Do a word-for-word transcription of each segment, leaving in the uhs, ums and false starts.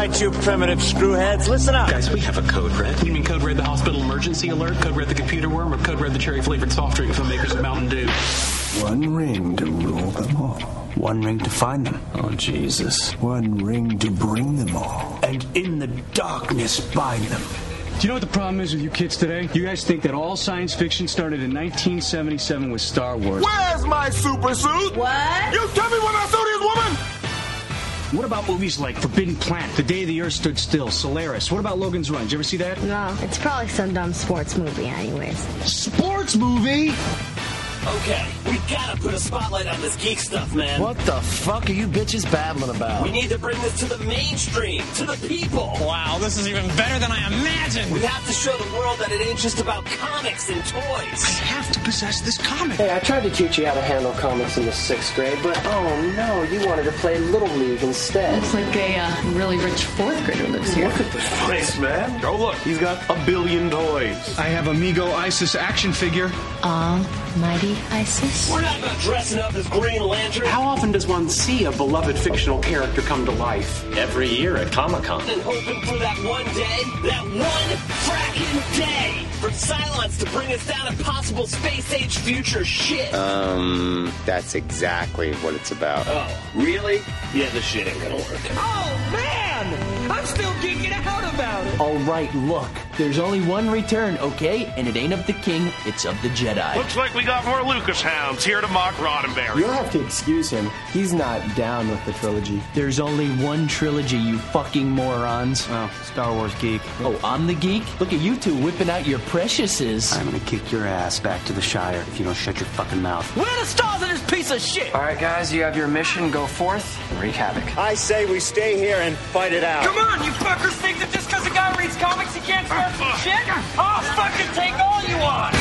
right, you primitive screwheads, listen up. Guys, we have a code red. You mean code red the hospital emergency alert, code red the computer worm, or code red the cherry-flavored soft drink from makers of Mountain Dew? One ring to rule them all. One ring to find them. Oh, Jesus. One ring to bring them all. And in the darkness bind them. Do you know what the problem is with you kids today? You guys think that all science fiction started in nineteen seventy-seven with Star Wars. Where's my super suit? What? You tell me what my suit is, woman! What about movies like Forbidden Planet, The Day the Earth Stood Still, Solaris? What about Logan's Run? Did you ever see that? No, it's probably some dumb sports movie anyways. Sports movie? Okay, we gotta put a spotlight on this geek stuff, man. What the fuck are you bitches babbling about? We need to bring this to the mainstream, to the people. Wow, this is even better than I imagined. We have to show the world that it ain't just about comics and toys. I have to possess this comic. Hey, I tried to teach you how to handle comics in the sixth grade, but oh no, you wanted to play Little League instead. Looks like a uh, really rich fourth grader lives here. Look at this place, man. Oh, look, he's got a billion toys. I have Amigo Isis action figure. Almighty Isis? We're not about dressing up as Green Lantern. How often does one see a beloved fictional character come to life? Every year at Comic-Con. And hoping for that one day, that one fracking day, for Cylons to bring us down impossible space-age future shit. Um, that's exactly what it's about. Oh, really? Yeah, this shit ain't gonna work. Oh, man! I'm still geeking out about it. All right, look. There's only one return, okay? And it ain't of the king, it's of the Jedi. Looks like we got more Lucas hounds here to mock Roddenberry. You'll have to excuse him. He's not down with the trilogy. There's only one trilogy, you fucking morons. Oh, Star Wars geek. Oh, I'm the geek? Look at you two whipping out your preciouses. I'm gonna kick your ass back to the Shire if you don't shut your fucking mouth. Where are the stars in this piece of shit? All right, guys, you have your mission. Go forth and wreak havoc. I say we stay here and fight it out. Come on, you fuckers think that just because a guy reads comics he can't start some shit? I'll fucking take all you want!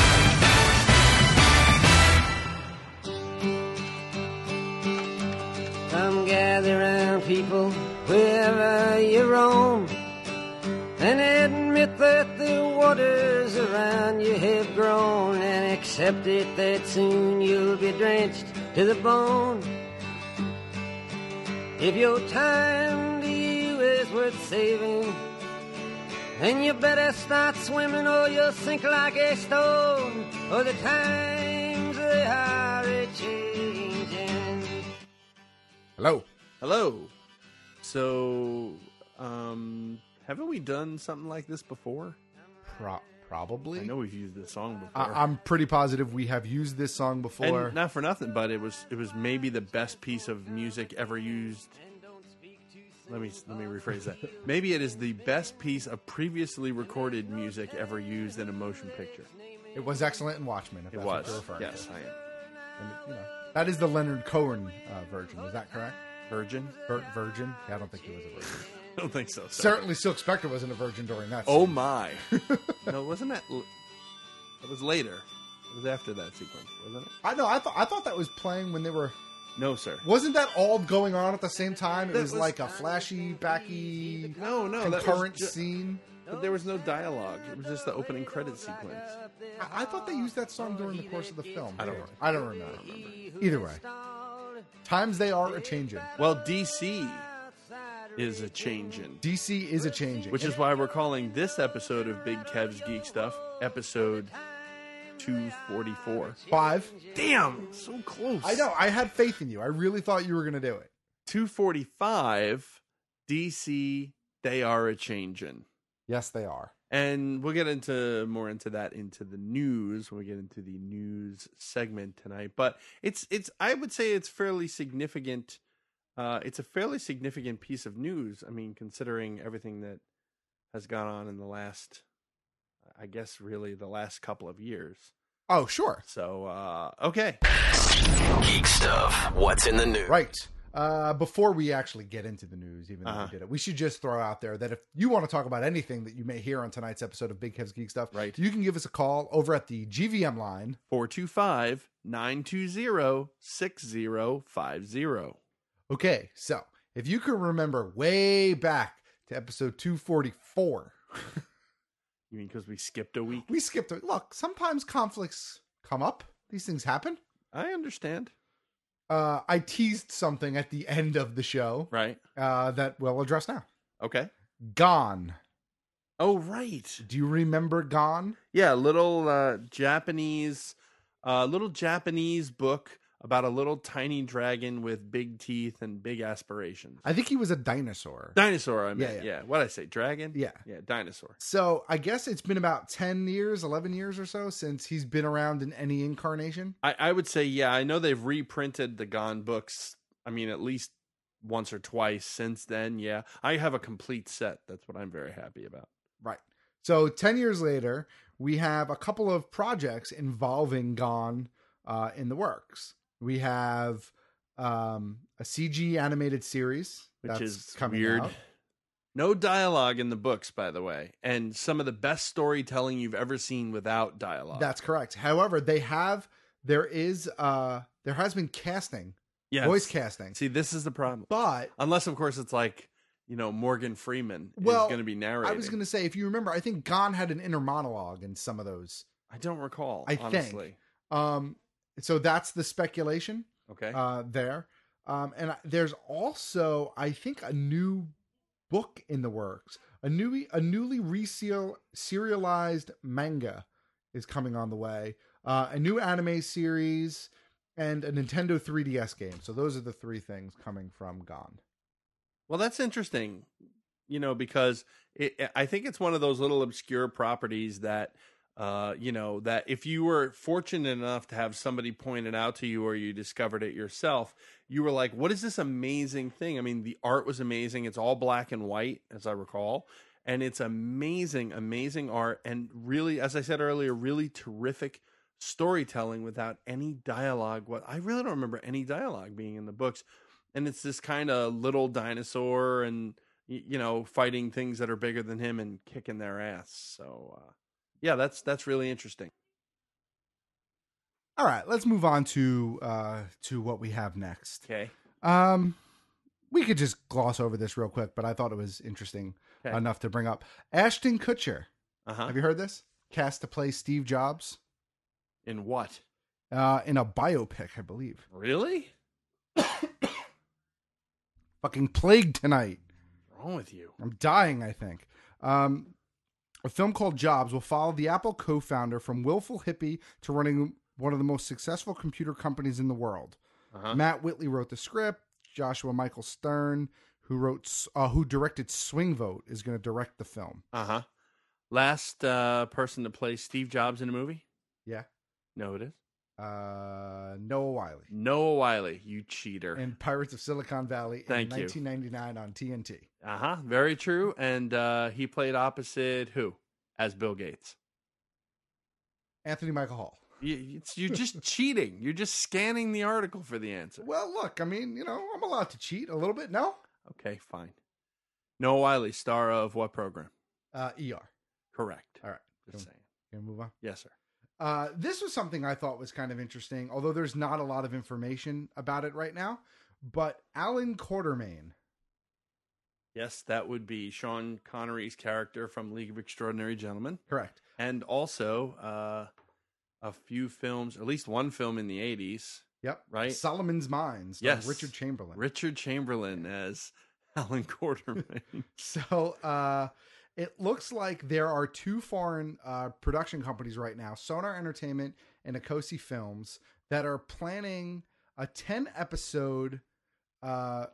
Come gather round, people, wherever you roam, and admit that the waters around you have grown, and accept it that soon you'll be drenched to the bone. If your time to you is worth saving, then you better start swimming or you'll sink like a stone, or the times they are a-changing. Hello. Hello. So, um, haven't we done something like this before? Pro- probably. I know we've used this song before. I- I'm pretty positive we have used this song before. And not for nothing, but it was it was maybe the best piece of music ever used. Let me let me rephrase that. Maybe it is the best piece of previously recorded music ever used in a motion picture. It was excellent in Watchmen. If It that's was. What you're referring Yes, to. I am. And, you know, that is the Leonard Cohen uh, version. Is that correct? Virgin? Vir- virgin? Yeah, I don't think he was a virgin. I don't think so. Sorry. Certainly, Silk Spectre wasn't a virgin during that. Oh scene. my! No, wasn't that? L- That was later. It was after that sequence, wasn't it? I know. I thought I thought that was playing when they were. No, sir. Wasn't that all going on at the same time? It That was, was- like a flashy, backy, No, no, that was concurrent ju- scene. But there was no dialogue. It was just the opening credit sequence. I, I thought they used that song during the course of the film. I don't remember. I don't remember. Either way, times they are a changing. Well, D C is a changing. D C is a changing, Which is why we're calling this episode of Big Kev's Geek Stuff episode two forty-four. Five. Damn, so close. I know. I had faith in you. I really thought you were going to do it. two forty-five, D C, they are a changing. Yes, they are. And we'll get into more into that into the news when we get into the news segment tonight. But it's it's I would say it's fairly significant. Uh, it's a fairly significant piece of news. I mean, considering everything that has gone on in the last, I guess, really the last couple of years. Oh, sure. So, uh, okay. Geek stuff. What's in the news? Right. Uh, before we actually get into the news, even though Uh-huh. we did it, we should just throw out there that if you want to talk about anything that you may hear on tonight's episode of Big Kev's Geek Stuff, right, you can give us a call over at the G V M line. four two five, nine two zero, six zero five zero. Okay, so if you can remember way back to episode two forty-four. You mean because we skipped a week? We skipped a Look, sometimes conflicts come up. These things happen. I understand. Uh, I teased something at the end of the show. Right. Uh, that we'll address now. Okay. Gone. Oh, right. Do you remember Gone? Yeah, little uh, Japanese, uh, little Japanese book about a little tiny dragon with big teeth and big aspirations. I think he was a dinosaur. Dinosaur, I mean. Yeah, Yeah, yeah. yeah. What did I say? Dragon? Yeah. Yeah, dinosaur. So I guess it's been about ten years, eleven years or so since he's been around in any incarnation. I, I would say, yeah, I know they've reprinted the Gone books, I mean, at least once or twice since then. Yeah. I have a complete set. That's what I'm very happy about. Right. So ten years later, we have a couple of projects involving Gone uh, in the works. We have um, a C G animated series, Which that's is coming weird. out. No dialogue in the books, by the way, and some of the best storytelling you've ever seen without dialogue. That's correct. However, they have there is uh, there has been casting, Yes. voice casting. See, this is the problem. But unless, of course, it's like, you know, Morgan Freeman well, is going to be narrating. I was going to say, if you remember, I think Gone had an inner monologue in some of those. I don't recall. I honestly. think. Um, so that's the speculation. Okay. Uh, there. Um, and I- there's also, I think, a new book in the works. A newly a newly reserial serialized manga is coming on the way. Uh, a new anime series and a Nintendo three D S game. So those are the three things coming from Gone. Well, that's interesting, you know, because it, I think it's one of those little obscure properties that, uh, you know, that if you were fortunate enough to have somebody point it out to you or you discovered it yourself, you were like, what is this amazing thing? I mean, the art was amazing. It's all black and white, as I recall. And it's amazing, amazing art. And really, as I said earlier, really terrific storytelling without any dialogue. What I really don't remember any dialogue being in the books. And it's this kind of little dinosaur and, you know, fighting things that are bigger than him and kicking their ass. So, uh, yeah, that's that's really interesting. All right, let's move on to uh, to what we have next. Okay. Um, we could just gloss over this real quick, but I thought it was interesting Okay. enough to bring up. Ashton Kutcher. Uh-huh. Have you heard this? Cast to play Steve Jobs. In what? Uh, in a biopic, I believe. Really? Fucking plague tonight. What's wrong with you? I'm dying, I think. Um, a film called Jobs will follow the Apple co-founder from willful hippie to running one of the most successful computer companies in the world. Uh-huh. Matt Whitley wrote the script. Joshua Michael Stern, who wrote, uh, who directed Swing Vote, is going to direct the film. Uh-huh. Last uh, person to play Steve Jobs in a movie? Yeah. No, it is. Uh, Noah Wiley. Noah Wiley, you cheater. And Pirates of Silicon Valley Thank in you. nineteen ninety-nine on T N T. Uh-huh. Very true. And uh, he played opposite who? As Bill Gates. Anthony Michael Hall. You, it's, you're just cheating. You're just scanning the article for the answer. Well, look, I mean, you know, I'm allowed to cheat a little bit, no? Okay, fine. Noah Wiley, star of what program? Uh, E R. Correct. All right. Just Can, saying. can we move on? Yes, sir. Uh, this was something I thought was kind of interesting, although there's not a lot of information about it right now. But Alan Quartermain. Yes, that would be Sean Connery's character from League of Extraordinary Gentlemen. Correct. And also uh, a few films, at least one film in the eighties. Yep. Right? Solomon's Mines. Yes. Richard Chamberlain. Richard Chamberlain as Alan Quartermain. So uh, it looks like there are two foreign uh, production companies right now, Sonar Entertainment and Akosi Films, that are planning a ten episode uh,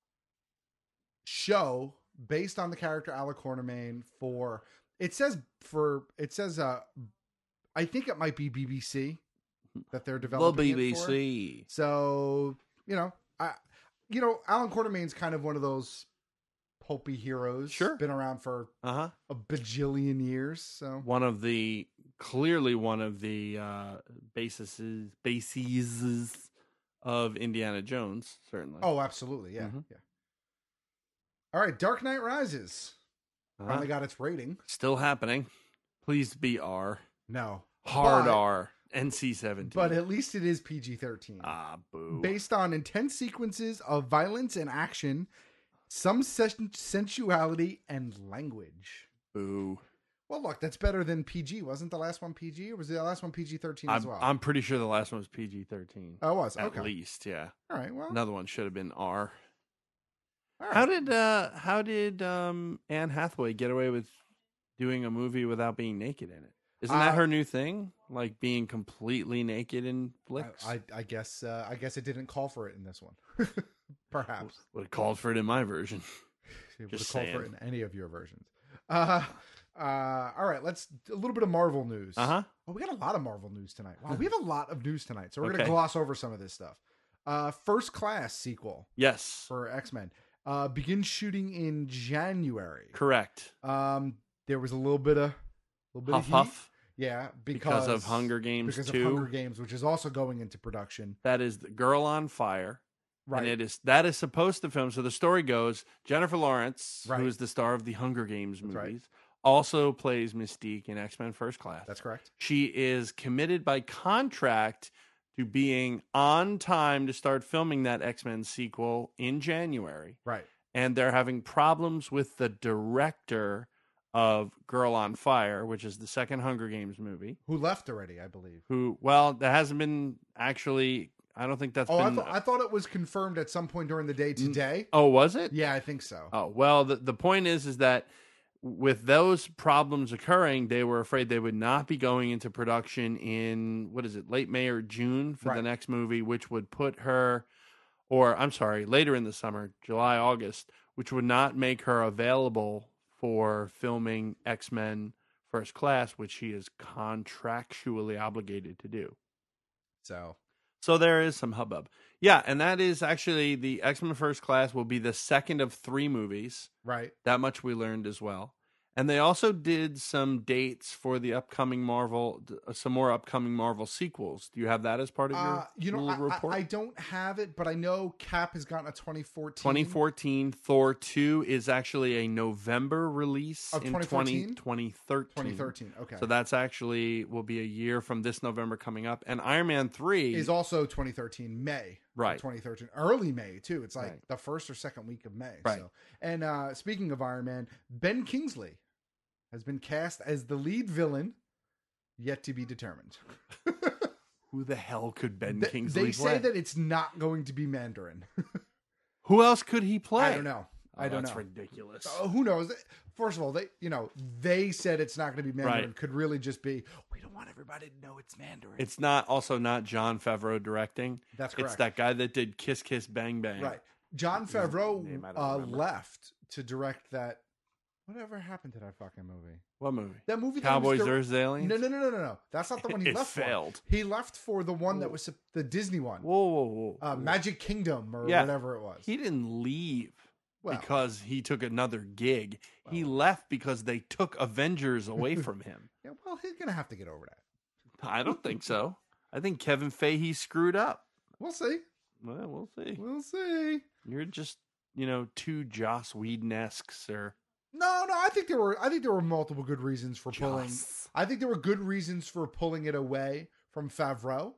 show based on the character Alan Quartermain for, it says for, it says, uh, I think it might be B B C that they're developing. The it B B for. C. So, you know, I, you know, Alan Quartermain's kind of one of those pulpy heroes. Sure. Been around for Uh-huh. a bajillion years. So One of the, clearly one of the uh, bases, bases of Indiana Jones, certainly. Oh, absolutely. Yeah. Mhm. Yeah. All right. Dark Knight Rises Uh-huh. finally got its rating. Still happening. Please be R. No. Hard But- R. N C seventeen. But at least it is P G thirteen. Ah, boo. Based on intense sequences of violence and action, some sen- sensuality and language. Boo. Well, look, that's better than P G. Wasn't the last one P G, or was the last one P G thirteen as I'm, well? I'm pretty sure the last one was P G thirteen. Oh, it was? At Okay. least, yeah. All right, well. Another one should have been R. All right. How did uh how did um Anne Hathaway get away with doing a movie without being naked in it? Isn't that Uh, her new thing? Like being completely naked in flicks? I, I, I guess uh, I guess it didn't call for it in this one. Perhaps would have called for it in my version. it would have Just called for it saying. in any of your versions. Uh, uh, all right, let's a little bit of Marvel news. Uh-huh. Oh, we got a lot of Marvel news tonight. Wow, we have a lot of news tonight, so we're Okay. gonna gloss over some of this stuff. Uh, First Class sequel Yes. for X-Men uh, begins shooting in January. Correct. Um, there was a little bit of little bit Huff of heat. Huff. Yeah, because, Because of Hunger Games because two. of Hunger Games, which is also going into production. That is the Girl on Fire. Right. And it is that is supposed to film. So the story goes Jennifer Lawrence, Right. who is the star of the Hunger Games movies, right. also plays Mystique in X-Men First Class. That's correct. She is committed by contract to being on time to start filming that X-Men sequel in January. Right. And they're having problems with the director of Girl on Fire, which is the second Hunger Games movie. Who left already, I believe. Who, well, that hasn't been actually, I don't think that's Oh, I, been. thought I thought it was confirmed at some point during the day today. Oh, was it? Yeah, I think so. Oh, well, the, the point is, is that with those problems occurring, they were afraid they would not be going into production in, what is it, late May or June for Right. the next movie, which would put her, or I'm sorry, later in the summer, July, August, which would not make her available for filming X-Men First Class, which she is contractually obligated to do. So, so there is some hubbub. Yeah, and that is actually the X-Men First Class will be the second of three movies. Right. That much we learned as well. And they also did some dates for the upcoming Marvel, some more upcoming Marvel sequels. Do you have that as part of your Uh, you know, little I, report? I, I don't have it, but I know Cap has gotten a twenty fourteen. twenty fourteen Thor two is actually a November release Of in twenty fourteen? twenty thirteen. twenty thirteen, okay. So that's actually will be a year from this November coming up. And Iron Man three Is also twenty thirteen, May. of Right. twenty thirteen. Early May, too. It's like Right. the first or second week of May. Right. So. And uh, speaking of Iron Man, Ben Kingsley has been cast as the lead villain, yet to be determined. Who the hell could Ben Th- Kingsley They play? say that it's not going to be Mandarin. Who else could he play? I don't know. I Oh, don't that's know. ridiculous. Uh, who knows? First of all, they you know they said it's not going to be Mandarin. Right. Could really just be we don't want everybody to know it's Mandarin. It's not also not John Favreau directing. That's It's correct. that guy that did Kiss Kiss Bang Bang. Right. John His Favreau name I don't uh, remember. left to direct that. Whatever happened to that fucking movie? What movie? That movie. that Cowboys was dir- versus Aliens? No, no, no, no, no, no. That's not the one he It left failed. for. He left for the one that was the Disney one. Whoa, whoa, whoa. Uh, whoa. Magic Kingdom or Yeah. whatever it was. He didn't leave Well. because he took another gig. he left because they took Avengers away from him. Yeah, well, he's gonna have to get over that. I don't think so. I think Kevin Feige screwed up. We'll see. Well, we'll see. We'll see. You're just, you know, two Joss Whedon-esques or No, no, I think there were I think there were multiple good reasons for pulling Joss. I think there were good reasons for pulling it away from Favreau.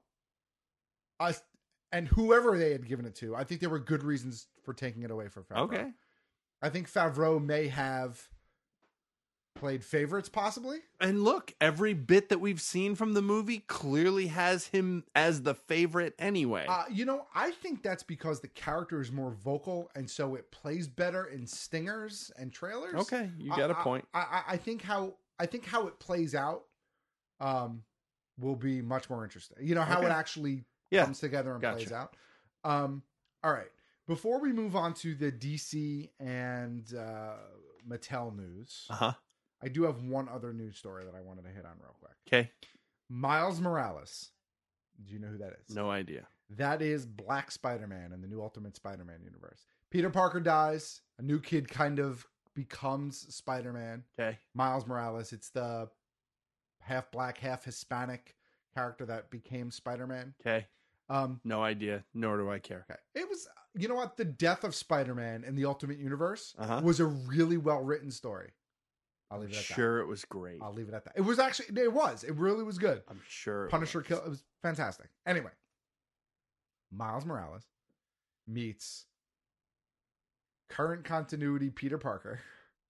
I and whoever they had given it to, I think there were good reasons for taking it away from Favreau. Okay. I think Favreau may have played favorites possibly. And look, every bit that we've seen from the movie clearly has him as the favorite anyway. Uh, you know, I think that's because the character is more vocal, and so it plays better in stingers and trailers. Okay, you got a I- point. I, I, I think how I think how it plays out, um, will be much more interesting. You know how it Okay. actually Yeah, comes together and gotcha. plays out. Um, all right. Before we move on to the D C and uh, Mattel news, Uh-huh. I do have one other news story that I wanted to hit on real quick. Okay. Miles Morales. Do you know who that is? No idea. That is Black Spider-Man in the new Ultimate Spider-Man universe. Peter Parker dies. A new kid kind of becomes Spider-Man. Okay. Miles Morales. It's the half black, half Hispanic character that became Spider-Man. Okay. Um, No idea, nor do I care. okay. It was, you know what? The death of Spider-Man in the Ultimate Universe Uh-huh. was a really well-written story. I'll leave it at Sure, it was great. that. I'll leave it at that. It was actually, it was. It really was good. I'm sure. it Punisher was. kill. It was fantastic. Anyway, Miles Morales meets current continuity Peter Parker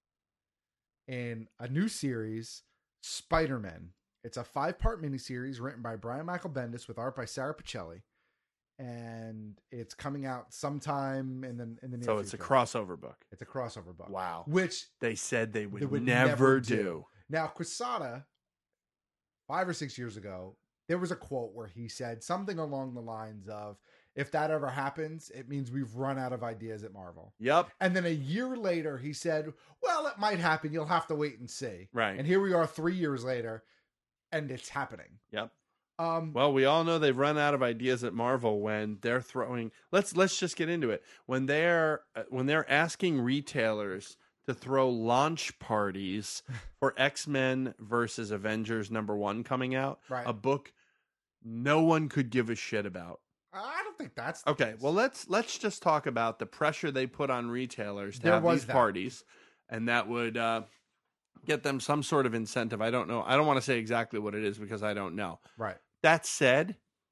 in a new series, Spider-Man. It's a five-part miniseries written by Brian Michael Bendis with art by Sarah Pichelli. and it's coming out sometime in the in the near So it's future. a crossover book. It's a crossover book. Wow. Which they said they would, they would never, never do. do. Now, Quesada, five or six years ago, there was a quote where he said something along the lines of, if that ever happens, it means we've run out of ideas at Marvel. Yep. And then a year later, he said, well, it might happen. You'll have to wait and see. Right. And here we are three years later, and it's happening. Yep. Um, well, we all know they've run out of ideas at Marvel when they're throwing. Let's let's just get into it. When they're when they're asking retailers to throw launch parties for X-Men versus Avengers number one coming out, right. a book no one could give a shit about. I don't think that's the okay. case. Well, let's let's just talk about the pressure they put on retailers to There have was these that. parties, and that would uh, get them some sort of incentive. I don't know. I don't want to say exactly what it is because I don't know. Right. That said,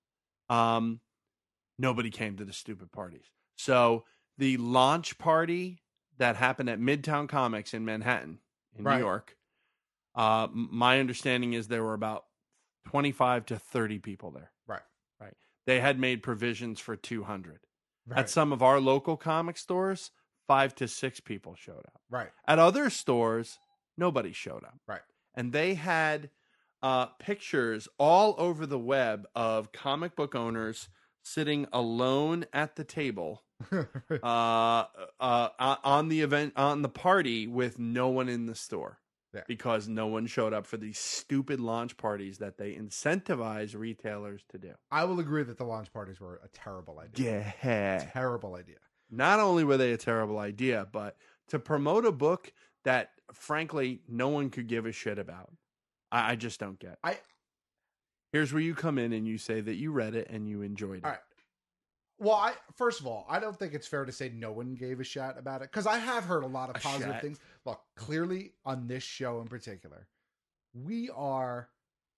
um, nobody came to the stupid parties. So the launch party that happened at Midtown Comics in Manhattan, in Right. New York, uh, m- my understanding is there were about twenty-five to thirty people there. Right. Right. They had made provisions for two hundred. Right. At some of our local comic stores, five to six people showed up. Right. At other stores, nobody showed up. Right. And they had uh, pictures all over the web of comic book owners sitting alone at the table uh, uh, on the event, on the party with no one in the store. Yeah. Because no one showed up for these stupid launch parties that they incentivize retailers to do. I will agree that the launch parties were a terrible idea. Yeah. Terrible idea. Not only were they a terrible idea, but to promote a book that, frankly, no one could give a shit about. I, I just don't get. I. Here's where you come in and you say that you read it and you enjoyed it. All right. Well, I first of all, I don't think it's fair to say no one gave a shit about it because I have heard a lot of A positive shat. things. Look, clearly on this show in particular, we are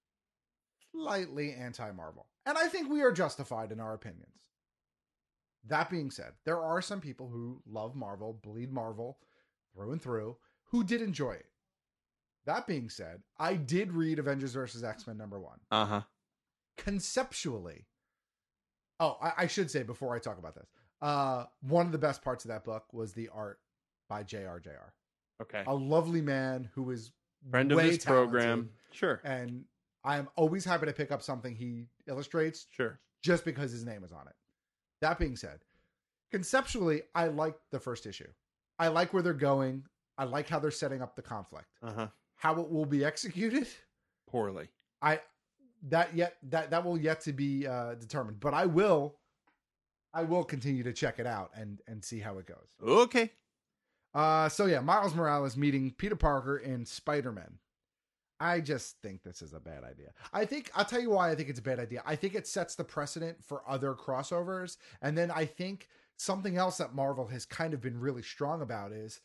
slightly anti-Marvel, and I think we are justified in our opinions. That being said, there are some people who love Marvel, bleed Marvel through and through, who did enjoy it. That being said, I did read Avengers versus X-Men number one. Uh huh. Conceptually, oh, I, I should say before I talk about this, uh, one of the best parts of that book was the art by J R J R. Okay. A lovely man who is Friend of way this talented, program. Sure. and I am always happy to pick up something he illustrates Sure. just because his name is on it. That being said, conceptually, I like the first issue. I like where they're going. I like how they're setting up the conflict. Uh huh. How it will be executed, Poorly. I that yet that that will yet to be uh, determined. But I will, I will continue to check it out and and see how it goes. Okay. Uh, so yeah, Miles Morales meeting Peter Parker in Spider-Man. I just think this is a bad idea. I think I'll tell you why I think it's a bad idea. I think it sets the precedent for other crossovers, and then I think something else that Marvel has kind of been really strong about is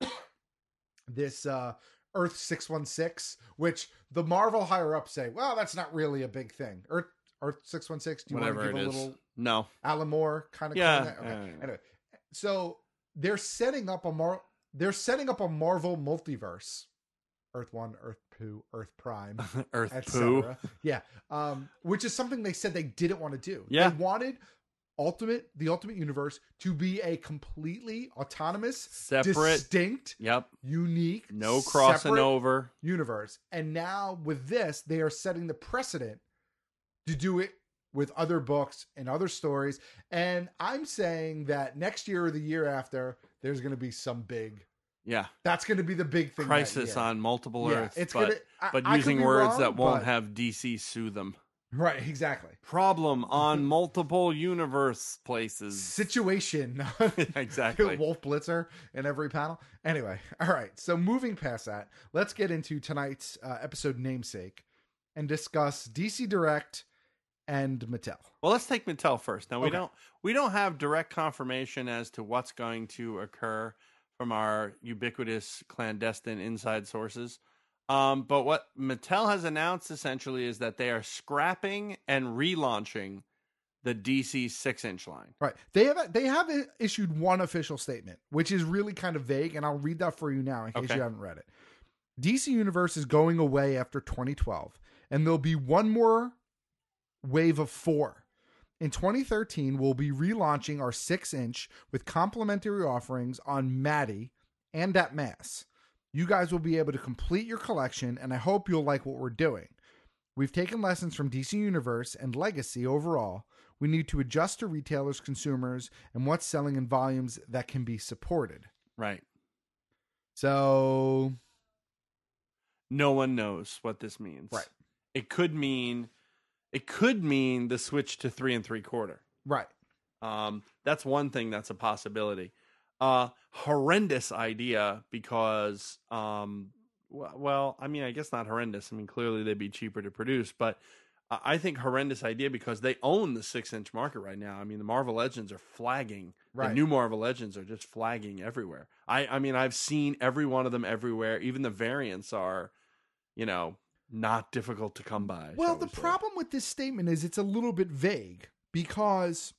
this uh, Earth six one six, which the Marvel higher ups say, well, that's not really a big thing. Earth Earth six one six. Do you Whatever want to give it a is. little No. Alan Moore kind of Yeah. that? Okay. Yeah, yeah. Anyway, so they're setting up a Mar- they're setting up a Marvel multiverse. Earth One, Earth Two, Earth Prime, Earth et Poo. cetera. Yeah, um, which is something they said they didn't want to do. Yeah. They wanted Ultimate, the Ultimate Universe, to be a completely autonomous, Separate. distinct, Yep. unique, No crossing separate over. universe. And now with this, they are setting the precedent to do it with other books and other stories. And I'm saying that next year or the year after, there's going to be some big. Yeah. That's going to be the big thing. that Crisis year. on multiple Yeah, Earths. it's but gonna- I- but I could using be words wrong, that won't but- have D C sue them. Right, exactly. Problem on multiple universe places. Situation. Exactly. Wolf Blitzer in every panel. Anyway, all right. So moving past that, let's get into tonight's uh, episode namesake and discuss D C Direct and Mattel. Well, let's take Mattel first. Now we Okay. don't we don't have direct confirmation as to what's going to occur from our ubiquitous clandestine inside sources. Um, but what Mattel has announced essentially is that they are scrapping and relaunching the D C six inch line. Right. They have they have issued one official statement, which is really kind of vague, and I'll read that for you now in case Okay. you haven't read it. D C Universe is going away after twenty twelve, and there'll be one more wave of four In twenty thirteen, we'll be relaunching our six inch with complimentary offerings on Maddie and at Mass. You guys will be able to complete your collection, and I hope you'll like what we're doing. We've taken lessons from D C Universe and Legacy overall. We need to adjust to retailers, consumers, and what's selling in volumes that can be supported. Right. So no one knows what this means. Right. It could mean it could mean the switch to three and three quarter. Right. Um, that's one thing that's a possibility. Uh, horrendous idea because, um, well, I mean, I guess not horrendous. I mean, clearly they'd be cheaper to produce, but I think horrendous idea because they own the six inch market right now. I mean, the Marvel Legends are flagging. Right. The new Marvel Legends are just flagging everywhere. I, I mean, I've seen every one of them everywhere. Even the variants are, you know, not difficult to come by. Well, the problem with this statement is it's a little bit vague because,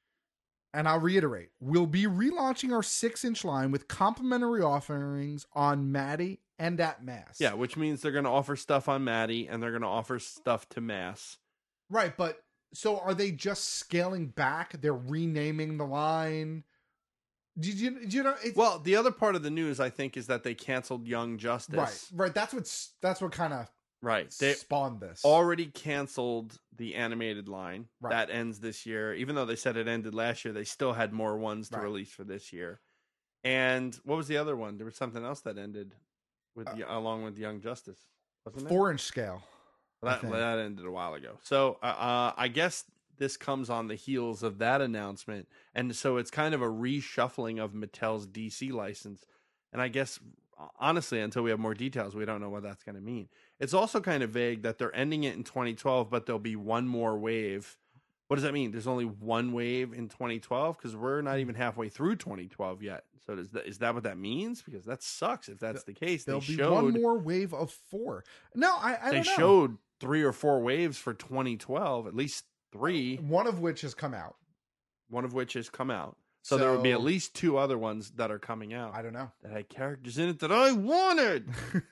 and I'll reiterate, we'll be relaunching our six inch line with complimentary offerings on Maddie and at Mass. Yeah, which means they're going to offer stuff on Maddie and they're going to offer stuff to Mass. Right, but so are they just scaling back? They're renaming the line? Did you, did you know? It's, well, the other part of the news, I think, is that they canceled Young Justice. Right, right. That's what's that's what kind of right. They spawned this. Already canceled the animated line. Right. That ends this year. Even though they said it ended last year, they still had more ones to Right. release for this year. And what was the other one? There was something else that ended with Uh, along with Young Justice, wasn't it? Four inch scale. That, that ended a while ago. So uh, uh, I guess this comes on the heels of that announcement. And so it's kind of a reshuffling of Mattel's D C license. And I guess, honestly, until we have more details, we don't know what that's going to mean. It's also kind of vague that they're ending it in twenty twelve, but there'll be one more wave. What does that mean? There's only one wave in twenty twelve? Because we're not even halfway through twenty twelve yet. So does that, is that what that means? Because that sucks if that's the case. There'll they be showed, one more wave of four. No, I, I They don't know. showed three or four waves for twenty twelve, at least three. One of which has come out. One of which has come out. So, so there would be at least two other ones that are coming out. I don't know. That had characters in it that I wanted.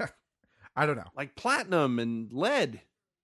I don't know. Like Platinum and Lead.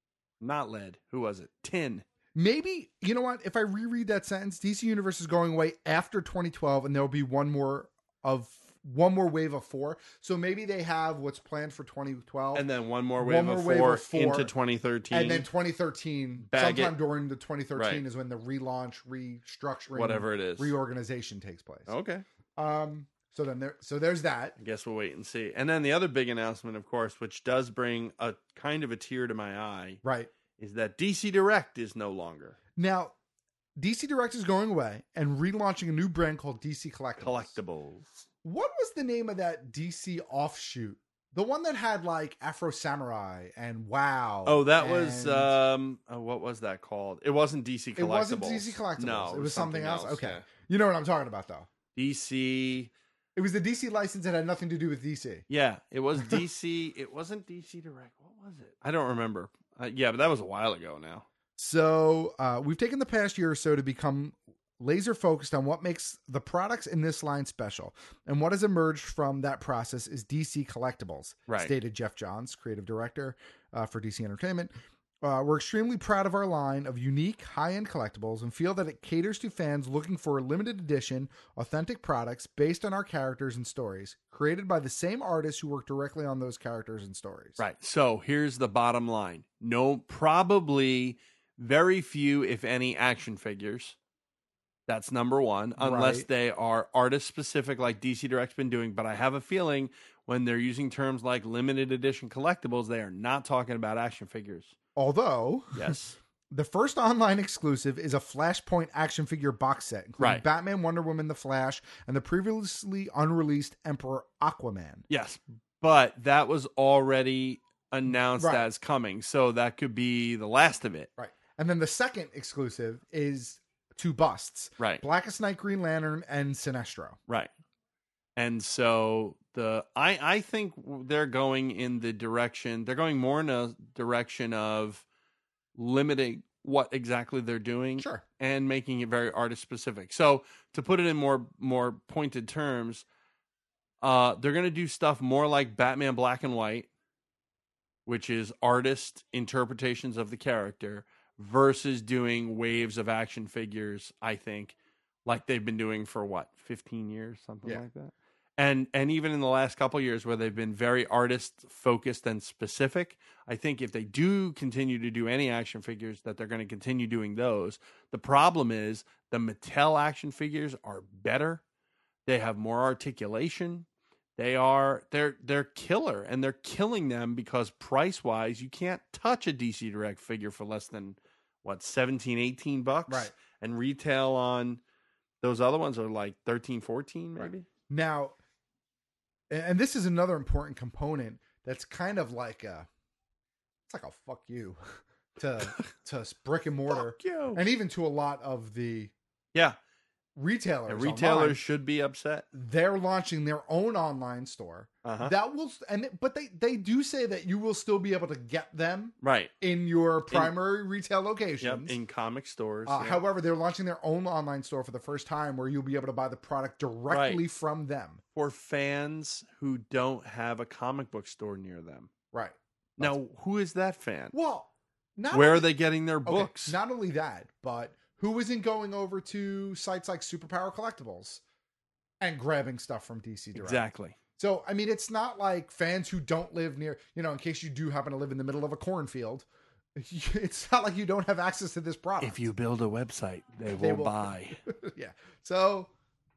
Not Lead. Who was it? Tin. Maybe, you know what? If I reread that sentence, D C Universe is going away after twenty twelve, and there'll be one more of one more wave of four. So maybe they have what's planned for twenty twelve, and then one more wave, one more of, wave four of four into twenty thirteen, and then twenty thirteen. Bag sometime it. during the twenty thirteen Right. is when the relaunch, restructuring, Whatever it is, reorganization takes place. Okay. Um. So then there. So there's that. I guess we'll wait and see. And then the other big announcement, of course, which does bring a kind of a tear to my eye, right, is that D C Direct is no longer. Now, D C Direct is going away and relaunching a new brand called D C Collectibles. Collectibles. What was the name of that D C offshoot? The one that had like Afro Samurai and WoW. Oh, that and... was um. Oh, what was that called? It wasn't D C Collectibles. It wasn't D C Collectibles. No, it was something, else. else. Okay, yeah. You know what I'm talking about, though. D C. It was the D C license that had nothing to do with D C. Yeah, it was D C. It wasn't D C Direct. What was it? I don't remember. Uh, yeah, but that was a while ago now. So uh, we've taken the past year or so to become laser focused on what makes the products in this line special. And what has emerged from that process is D C Collectibles, right. stated Jeff Johns, creative director uh, for D C Entertainment. Uh, we're extremely proud of our line of unique, high-end collectibles and feel that it caters to fans looking for limited edition, authentic products based on our characters and stories, created by the same artists who work directly on those characters and stories. Right. So here's the bottom line. No, probably very few, if any, action figures. That's number one, unless Right. they are artist-specific like D C Direct's been doing. But I have a feeling when they're using terms like limited edition collectibles, they are not talking about action figures. Although, yes, the first online exclusive is a Flashpoint action figure box set, including Right. Batman, Wonder Woman, The Flash, and the previously unreleased Emperor Aquaman. Yes, but that was already announced Right. as coming, so that could be the last of it. Right. And then the second exclusive is two busts. Right. Blackest Night, Green Lantern, and Sinestro. Right. And so the I I think they're going in the direction they're going more in a direction of limiting what exactly they're doing, sure, and making it very artist specific. So to put it in more more pointed terms, uh, they're going to do stuff more like Batman Black and White, which is artist interpretations of the character, versus doing waves of action figures, I think, like they've been doing for what, fifteen years, something Yeah. like that. And and even in the last couple of years where they've been very artist focused and specific, I think if they do continue to do any action figures, that they're going to continue doing those. The problem is the Mattel action figures are better. They have more articulation. They are they're they're killer, and they're killing them because price wise, you can't touch a D C Direct figure for less than what, seventeen, eighteen bucks. Right. And retail on those other ones are like thirteen, fourteen maybe. Right. Now, and this is another important component that's kind of like a, it's like a fuck you to to brick and mortar, Fuck you. and even to a lot of the Yeah. retailers. And retailers online. should be upset. They're launching their own online store Uh-huh. that will, and but they they do say that you will still be able to get them Right. in your primary retail locations. Yep, in comic stores. Uh, yeah. However, they're launching their own online store for the first time, where you'll be able to buy the product directly Right. from them. For fans who don't have a comic book store near them. Right. Now, who is that fan? Well, not Where only- are they getting their Okay, books? not only that, but who isn't going over to sites like Superpower Collectibles and grabbing stuff from D C Direct? Exactly. So, I mean, it's not like fans who don't live near, you know, in case you do happen to live in the middle of a cornfield, it's not like you don't have access to this product. If you build a website, they will, They will- buy. yeah. So,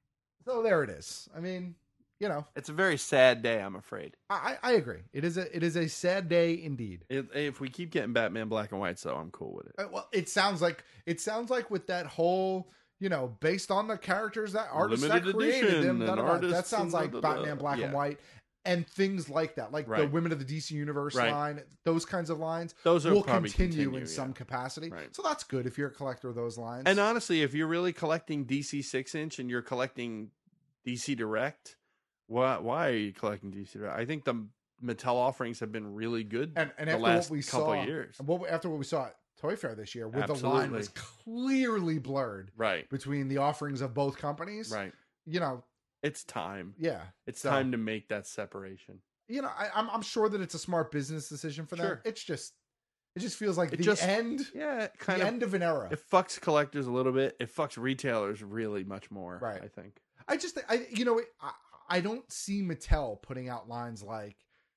so there it is. I mean, you know, It's a very sad day, I'm afraid. I, I agree. It is a it is a sad day indeed. If, if we keep getting Batman Black and White, so I'm cool with it. Uh, Well, it sounds like it sounds like with that whole, you know, based on the characters that artists that Limited created edition them, da, and da, da, that artists sounds and like da, da, da. Batman Black and Yeah. White and things like that, like the Right. Women of the D C Universe Right. line, those kinds of lines. Those are will probably continue, continue, in yeah. some capacity. Right. So that's good if you're a collector of those lines. And honestly, if you're really collecting D C six inch and you're collecting D C Direct, why why are you collecting D C Direct? I think the Mattel offerings have been really good and, and the after last what we couple saw, of years. and what, after what we saw at Toy Fair this year, where the line was clearly blurred Right. between the offerings of both companies. Right. You know, It's time. yeah. It's So- time to make that separation. You know, I, I'm I'm sure that it's a smart business decision for them. Sure. It's just, it just feels like It the just- end, Yeah, the kind of end of an era. It fucks collectors a little bit. It fucks retailers really much more. Right. I think. I just, think- I you know, I, I don't see Mattel putting out lines like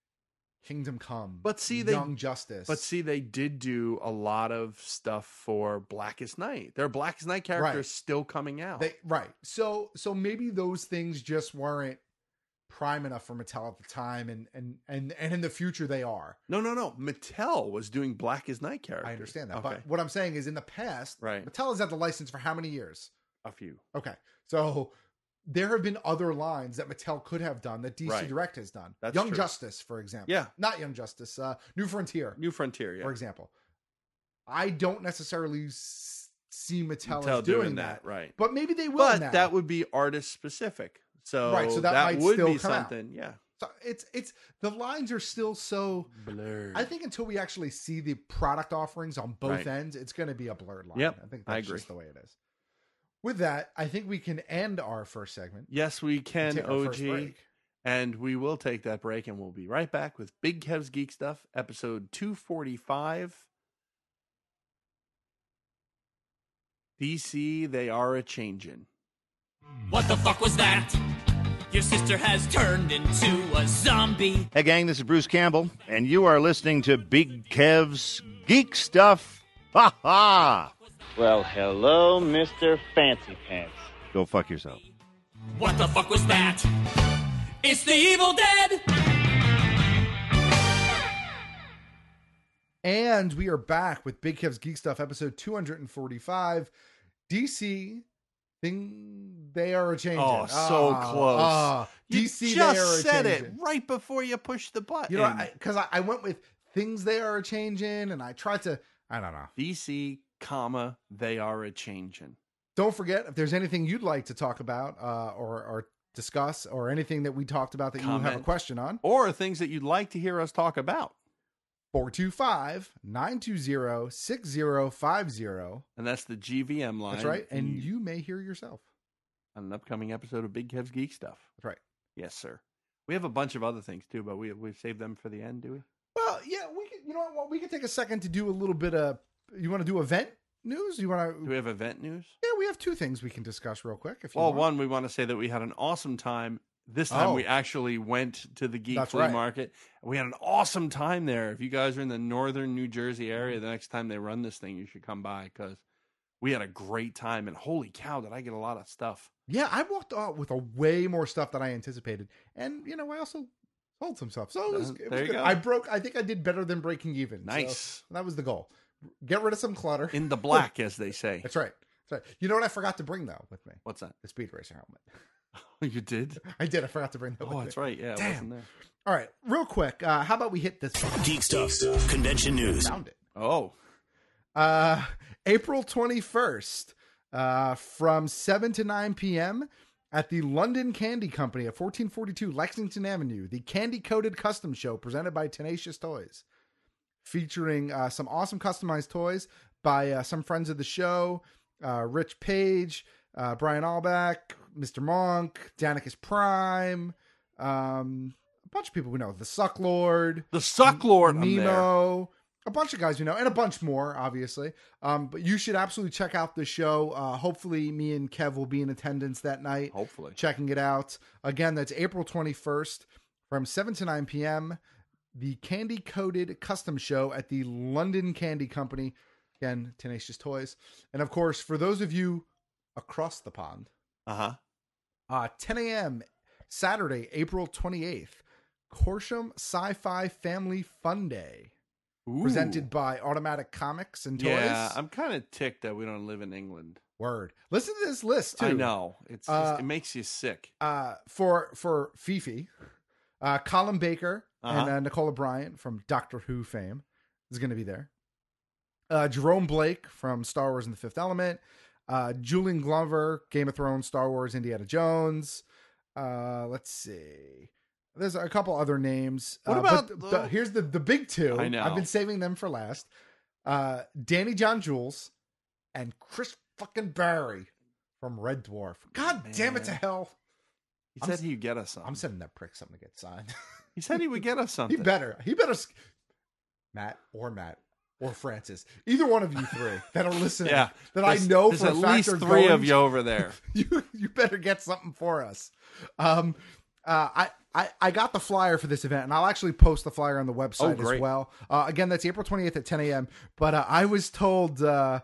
Kingdom Come, But see, they Young Justice. But see, they did do a lot of stuff for Blackest Night. Their Blackest Night character Right. is still coming out. They right. So so maybe those things just weren't prime enough for Mattel at the time, and and and and in the future they are. no, no, no. Mattel was doing Blackest Night characters. I understand that. Okay. But what I'm saying is, in the past, Right. Mattel has had the license for how many years? A few. Okay, so there have been other lines that Mattel could have done that D C Right. Direct has done. That's Young true. Justice, for example. Yeah. Not Young Justice. Uh, New Frontier, New Frontier, yeah. for example. I don't necessarily s- see Mattel, Mattel as doing, that, right. but maybe they will But now. that would be artist specific. So, Right, so that that, might would still be come out. something. Yeah. So it's it's the lines are still so blurred. I think until we actually see the product offerings on both Right. ends, it's going to be a blurred line. Yep, I think I that's agree. just the way it is. With that, I think we can end our first segment. Yes, we can, Take our O first G. break. And we will take that break, and we'll be right back with Big Kev's Geek Stuff, episode two forty-five. D C, they are a changin'. What the fuck was that? Your sister has turned into a zombie. Hey, gang, this is Bruce Campbell, and you are listening to Big Kev's Geek Stuff. Ha ha! Well, hello, Mister Fancy Pants. Go fuck yourself. What the fuck was that? It's the Evil Dead! And we are back with Big Kev's Geek Stuff, episode two forty-five. D C, thing they are a changing. Oh, so Ah, close. ah, You D C, just they are a said it changing. right before you pushed the button. You know, because I, I, I went with things they are a changing, and I tried to. I don't know. D C, comma, they are a changing. Don't forget, if there's anything you'd like to talk about uh, or, or discuss, or anything that we talked about that you have a Comment. question on, Or things that you'd like to hear us talk about. four two five, nine two zero, six zero five zero. And that's the G V M line. That's right. And you may hear yourself on an upcoming episode of Big Kev's Geek Stuff. That's right. Yes, sir. We have a bunch of other things too, but we we saved them for the end, do we? Well, yeah, we could, you know what? We could take a second to do a little bit of you want to do event news? You want to? Do we have event news? Yeah, we have two things we can discuss real quick. If you well, want. one, we want to say that we had an awesome time. This time Oh. we actually went to the Geek That's Flea right. Market. We had an awesome time there. If you guys are in the northern New Jersey area, the next time they run this thing, you should come by because we had a great time. And holy cow, did I get a lot of stuff. Yeah, I walked out with a way more stuff than I anticipated, and you know, I also sold some stuff. So it was, Uh, it was there you good. go. I broke. I think I did better than breaking even. Nice. So that was the goal. Get rid of some clutter. In the black, as they say. That's right. That's right. You know what I forgot to bring though with me? What's that? The Speed Racer helmet. You did? I did. I forgot to bring that. Oh, with that's me. right. Yeah, it Damn. wasn't there. All right, real quick. Uh, how about we hit this? Geek Stuff Convention News. Found it. Oh. Uh, April twenty-first, uh, from seven to nine p.m. at the London Candy Company at fourteen forty-two Lexington Avenue, the Candy Coated Custom Show presented by Tenacious Toys, featuring uh, some awesome customized toys by uh, some friends of the show, uh, Rich Page, uh, Brian Allback, Mister Monk, Danicus Prime, um, a bunch of people we know, the Suck Lord, The Suck Lord, I'm there. Nemo, a bunch of guys we know, and a bunch more, obviously. Um, but you should absolutely check out the show. Uh, hopefully, me and Kev will be in attendance that night. Hopefully. Checking it out. Again, that's April twenty-first from seven to nine p.m. The Candy Coated Custom Show at the London Candy Company. Again, Tenacious Toys. And of course, for those of you across the pond, Uh-huh. uh, ten a.m. Saturday, April twenty-eighth, Corsham Sci-Fi Family Fun Day. Ooh. Presented by Automatic Comics and Toys. Yeah, I'm kind of ticked that we don't live in England. Word. Listen to this list, too. I know. It's Uh, just, it makes you sick. Uh, for for Fifi, uh, Colin Baker and Uh-huh. uh, Nicola Bryant from Doctor Who fame is going to be there. Uh, Jerome Blake from Star Wars and the Fifth Element. Uh, Julian Glover, Game of Thrones, Star Wars, Indiana Jones. Uh, let's see. There's a couple other names. What uh, about but the- the, here's the the big two. I know. I've been saving them for last. Uh, Danny John Jules and Chris fucking Barry from Red Dwarf. God damn it to Man. hell! He I'm said s- he'd get us something. I'm sending that prick something to get signed. He said he would get us he something. better. He better. s- Matt or Matt or Francis, either one of you three that are listening. Yeah. that I There's- know there's for a at fact least are three going of you over there. you you better get something for us. Um, uh, I, I I got the flyer for this event, and I'll actually post the flyer on the website Oh, great. as well. Uh, again, that's April twenty-eighth at ten a.m. But uh, I was told uh,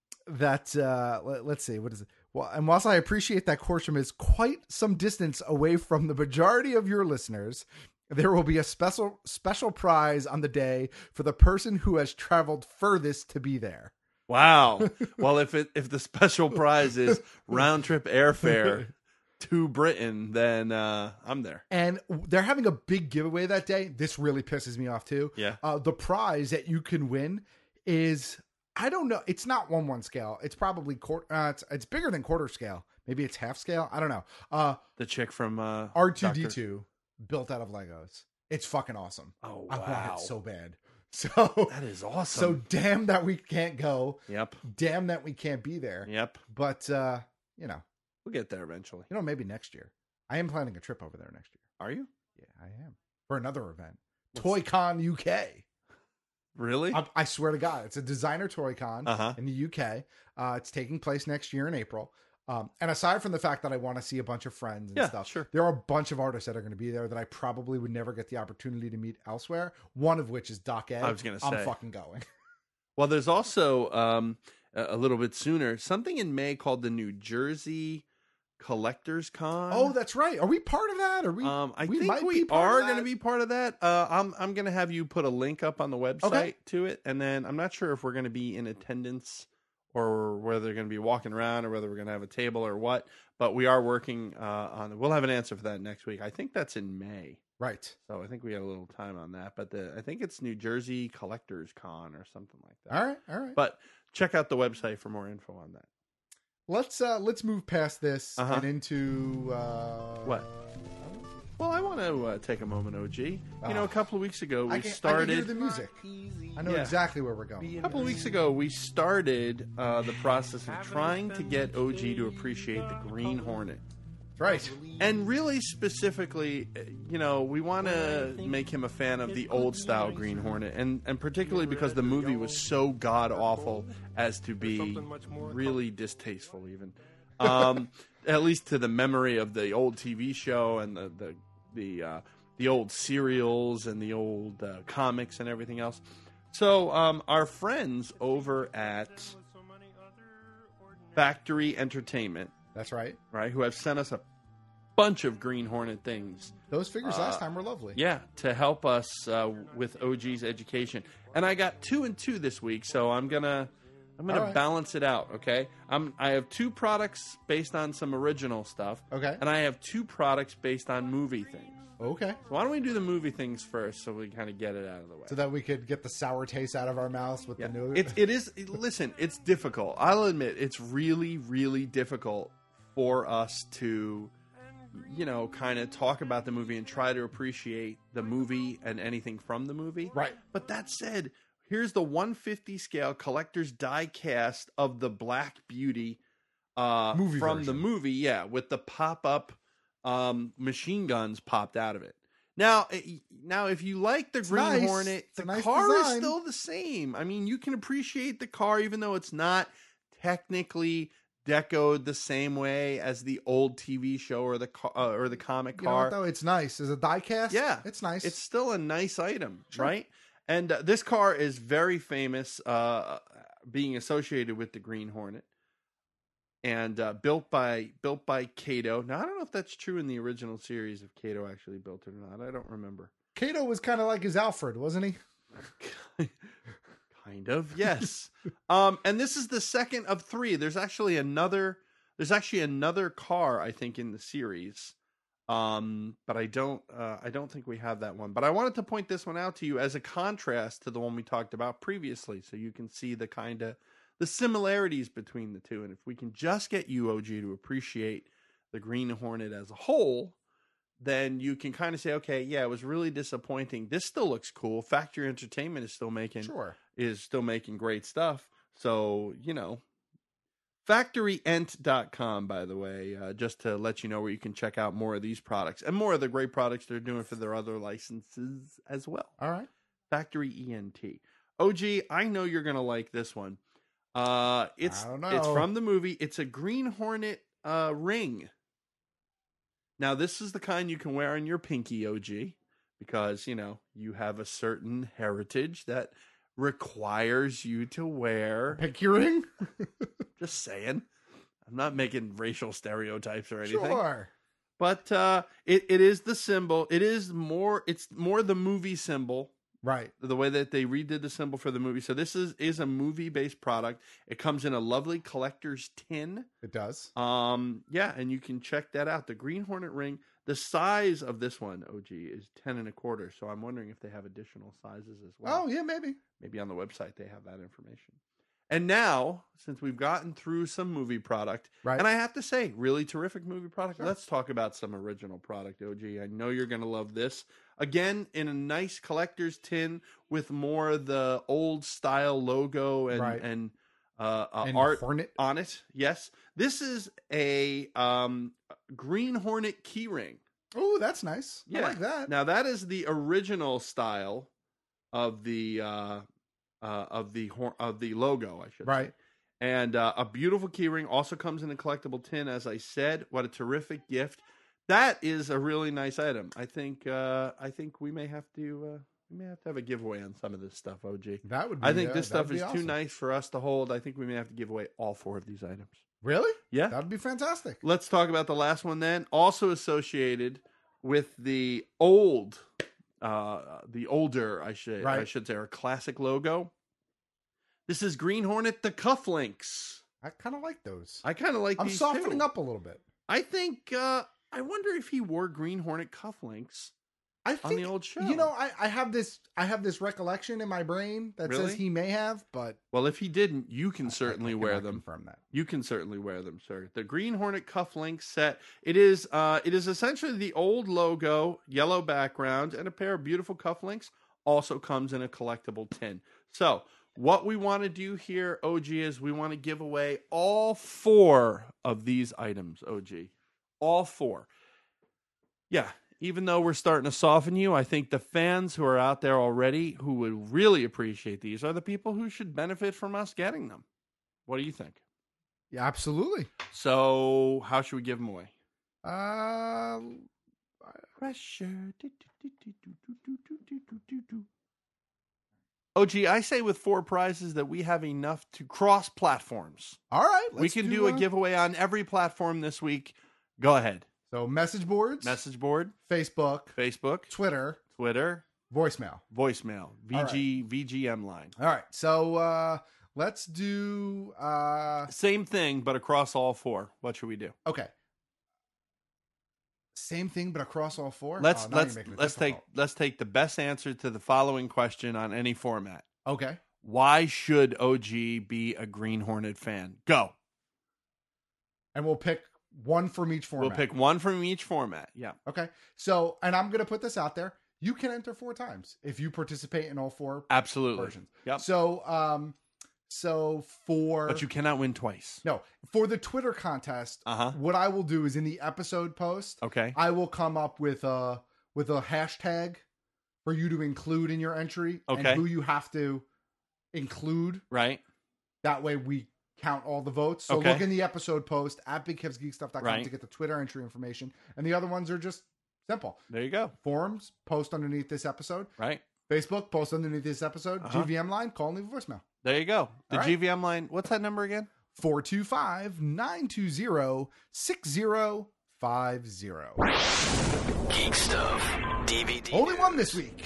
that uh, let, let's see, what is it? Well, and whilst I appreciate that Corsham is quite some distance away from the majority of your listeners, there will be a special special prize on the day for the person who has traveled furthest to be there. Wow. Well, if it if the special prize is round trip airfare to Britain, then uh, I'm there. And they're having a big giveaway that day. This really pisses me off too. Yeah. Uh, the prize that you can win is, I don't know. It's not one one scale. It's probably quarter. Uh, it's, it's bigger than quarter scale. Maybe it's half scale. I don't know. Uh, The chick from uh, R two D Doctor- two built out of Legos. It's fucking awesome. Oh, I want wow. it so bad. So That is awesome. So damn that we can't go. Yep. Damn that we can't be there. Yep. But uh, you know, We'll get there eventually. you know, maybe next year. I am planning a trip over there next year. Are you? Yeah, I am. For another event. ToyCon U K. Really? I, I swear to God, it's a designer ToyCon Uh-huh. in the U K. Uh, it's taking place next year in April. Um, and aside from the fact that I want to see a bunch of friends and Yeah, stuff, sure. there are a bunch of artists that are going to be there that I probably would never get the opportunity to meet elsewhere. One of which is Doc Ed. I was gonna I'm say. fucking going. Well, there's also um, a a little bit sooner something in May called the New Jersey Collectors Con. Oh, that's right. Are we part of that? Are we? Um, I we think might we be part of are that? going to be part of that. Uh, I'm I'm going to have you put a link up on the website Okay. to it, and then I'm not sure if we're going to be in attendance or whether they're going to be walking around or whether we're going to have a table or what. But we are working uh, on it. We'll have an answer for that next week. I think that's in May, Right. so I think we got a little time on that. But the I think it's New Jersey Collectors Con or something like that. All right. All right. But check out the website for more info on that. let's uh let's move past this Uh-huh. and into uh What? Well, I want to uh, take a moment, O G. You know, a couple of weeks ago we I can, started. I can hear the music. I know Yeah. exactly where we're going. A couple of weeks ago, we started uh, the process of trying to get O G to appreciate the Green Hornet. Right. And really specifically, you know, we want to make him a fan of the old style Green Hornet, and, and particularly because the movie was so god awful as to be really distasteful, even. Um, at least to the memory of the old T V show and the the the, uh, the old serials and the old uh, comics and everything else. So um, our friends over at Factory Entertainment. That's right. Right, who have sent us a bunch of Green Hornet things. Those figures uh, last time were lovely. Yeah, to help us uh, with O G's education. And I got two and two this week, so I'm gonna I'm gonna All right. balance it out. Okay, I'm I have two products based on some original stuff. Okay, and I have two products based on movie things. Okay. So why don't we do the movie things first, so we kind of get it out of the way, So that we could get the sour taste out of our mouths with yeah. the new. It it is. Listen, it's difficult. I'll admit it's really really difficult for us to, you know, kind of talk about the movie and try to appreciate the movie and anything from the movie. Right. But that said, here's the one fifty scale collector's die cast of the Black Beauty uh, Movie from version. the movie. Yeah, with the pop-up um, machine guns popped out of it. Now, eh, now, if you like the Green nice. Hornet, It's a the nice car is design. still the same. I mean, you can appreciate the car even though it's not technically decoed the same way as the old T V show or the car, uh, or the comic You know car. what, though? It's nice. Is a die cast? Yeah, it's nice. It's still a nice item, Sure. right? And uh, this car is very famous, uh, being associated with the Green Hornet, and uh, built by built by Kato. Now I don't know if that's true in the original series, if Kato actually built it or not. I don't remember. Kato was kind of like his Alfred, wasn't he? Kind of, yes. um, and this is the second of three. There's actually another. There's actually another car, I think, in the series. Um, but I don't. Uh, I don't think we have that one. But I wanted to point this one out to you as a contrast to the one we talked about previously, so you can see the kind of the similarities between the two. And if we can just get you, O G, to appreciate the Green Hornet as a whole, then you can kind of say, okay, yeah, it was really disappointing. This still looks cool. Factory Entertainment is still making Sure. is still making great stuff. So, you know, factory ent dot com, by the way, uh, just to let you know where you can check out more of these products and more of the great products they're doing for their other licenses as well. All right. Factory E N T. O G, I know you're going to like this one. Uh, it's I don't know. it's from the movie. It's a Green Hornet uh, ring. Now, this is the kind you can wear on your pinky, O G, because, you know, you have a certain heritage that requires you to wear... Pinky ring? Just saying. I'm not making racial stereotypes or anything. Sure. But uh, it, it is the symbol. It is more... It's more the movie symbol. Right. The way that they redid the symbol for the movie. So this is, is a movie-based product. It comes in a lovely collector's tin. It does. Um, yeah, and you can check that out. The Green Hornet ring. The size of this one, O G, is ten and a quarter. So I'm wondering if they have additional sizes as well. Oh, yeah, maybe. Maybe on the website they have that information. And now, since we've gotten through some movie product, right. and I have to say, really terrific movie product, sure. Let's talk about some original product, O G. I know you're going to love this. Again, in a nice collector's tin with more of the old style logo and, right. and, uh, uh, and art Hornet. on it. Yes. This is a um, Green Hornet keyring. Oh, that's nice. Yeah. I like that. Now, that is the original style of the... Uh, Uh, of the hor- of the logo, I should right. say. And uh, a beautiful keyring also comes in a collectible tin, as I said. What a terrific gift! That is a really nice item. I think uh, I think we may have to uh, we may have to have a giveaway on some of this stuff, O G. That would be, I think uh, this that stuff would is be too awesome. nice for us to hold. I think we may have to give away all four of these items. Really? Yeah. That would be fantastic. Let's talk about the last one then. Also associated with the old, uh, the older, I should Right. I should say, our classic logo. This is Green Hornet, the cufflinks. I kind of like those. I kind of like I'm these softening too. up a little bit. I think, uh, I wonder if he wore Green Hornet cufflinks I think, on the old show. You know, I, I have this I have this recollection in my brain that Really? says he may have, but Well, if he didn't, you can certainly I cannot wear them. confirm that. You can certainly wear them, sir. The Green Hornet cufflink set. It is, uh, it is essentially the old logo, yellow background, and a pair of beautiful cufflinks. Also comes in a collectible tin. So, what we want to do here, O G, is we want to give away all four of these items, O G. All four. Yeah. Even though we're starting to soften you, I think the fans who are out there already who would really appreciate these are the people who should benefit from us getting them. What do you think? Yeah, absolutely. So how should we give them away? Uh, Pressure. O G, I say with four prizes that we have enough to cross platforms. All right. We can do, do a uh... giveaway on every platform this week. Go ahead. So message boards, message board, Facebook, Facebook, Twitter, Twitter, voicemail, voicemail, V G, right. V G M line. All right. So uh, let's do uh, same thing, but across all four. What should we do? Okay. Same thing, but across all four. Let's oh, let's let's take let's take the best answer to the following question on any format. Okay. Why should O G be a Green Hornet fan? Go. And we'll pick one from each format. We'll pick one from each format. Yeah. Okay. So, and I'm going to put this out there. You can enter four times if you participate in all four. Absolutely. Versions. Yep. So, um, so for but you cannot win twice. No, for the Twitter contest, uh-huh. what I will do is in the episode post, okay, I will come up with a with a hashtag for you to include in your entry, okay, and who you have to include. Right. That way we count all the votes. So okay. look in the episode post at big kevs geek stuff dot com right. to get the Twitter entry information, and the other ones are just simple. There you go. Forums, post underneath this episode. Right. Facebook, post underneath this episode. Uh-huh. G V M line, call and leave a voicemail. There you go. The right. G V M line, what's that number again? four two five, nine two zero, six zero five zero. Geek Stuff D V D. Only one this week.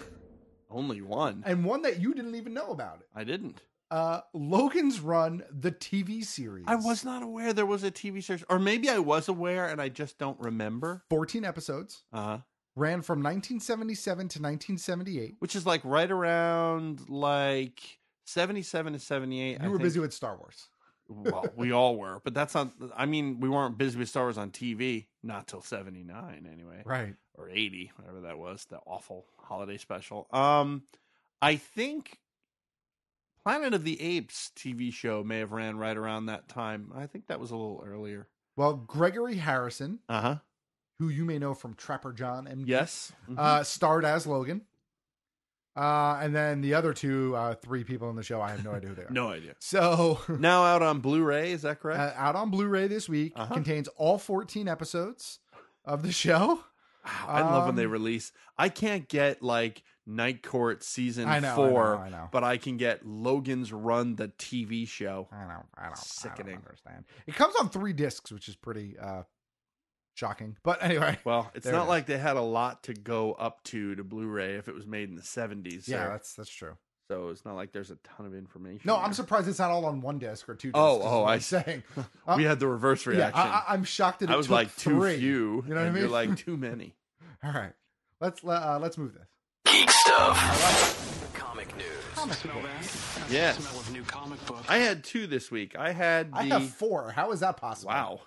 Only one. And one that you didn't even know about it. I didn't. Uh, Logan's Run, the T V series. I was not aware there was a T V series. Or maybe I was aware and I just don't remember. fourteen episodes. Uh-huh. Ran from nineteen seventy-seven to nineteen seventy-eight. Which is like right around like seventy-seven to seventy-eight. You I were think. busy with Star Wars. Well, we all were. But that's not, I mean, we weren't busy with Star Wars on T V. Not till seventy-nine anyway. Right. Or eighty, whatever that was. The awful holiday special. Um, I think Planet of the Apes T V show may have ran right around that time. I think that was a little earlier. Well, Gregory Harrison. Uh-huh. Who you may know from Trapper John M D. Yes. Mm-hmm. Uh, starred as Logan. Uh, and then the other two, uh, three people in the show, I have no idea who they are. No idea. So now out on Blu-ray, is that correct? Uh, out on Blu-ray this week. Uh-huh. Contains all fourteen episodes of the show. Wow, I um, love when they release. I can't get like Night Court season I know, four, I know, I know. but I can get Logan's Run, the T V show. I know. I don't. Sickening. I don't understand. It comes on three discs, which is pretty uh, shocking. But anyway, well, it's not it like they had a lot to go up to to Blu-ray if it was made in the seventies. Yeah, so, that's that's true. So it's not like there's a ton of information. No, there. I'm surprised it's not all on one disc or two discs. Oh, oh, I I'm saying. we had the reverse reaction. Yeah, I, I'm shocked that it I was took like three. too few. You know what I mean? You're like too many. All right, let's uh, let's move this. Geek Stuff. Comic news. Comic smell that. Yes. Smell of new comic book. I had two this week. I had the... I have four. How is that possible? Wow.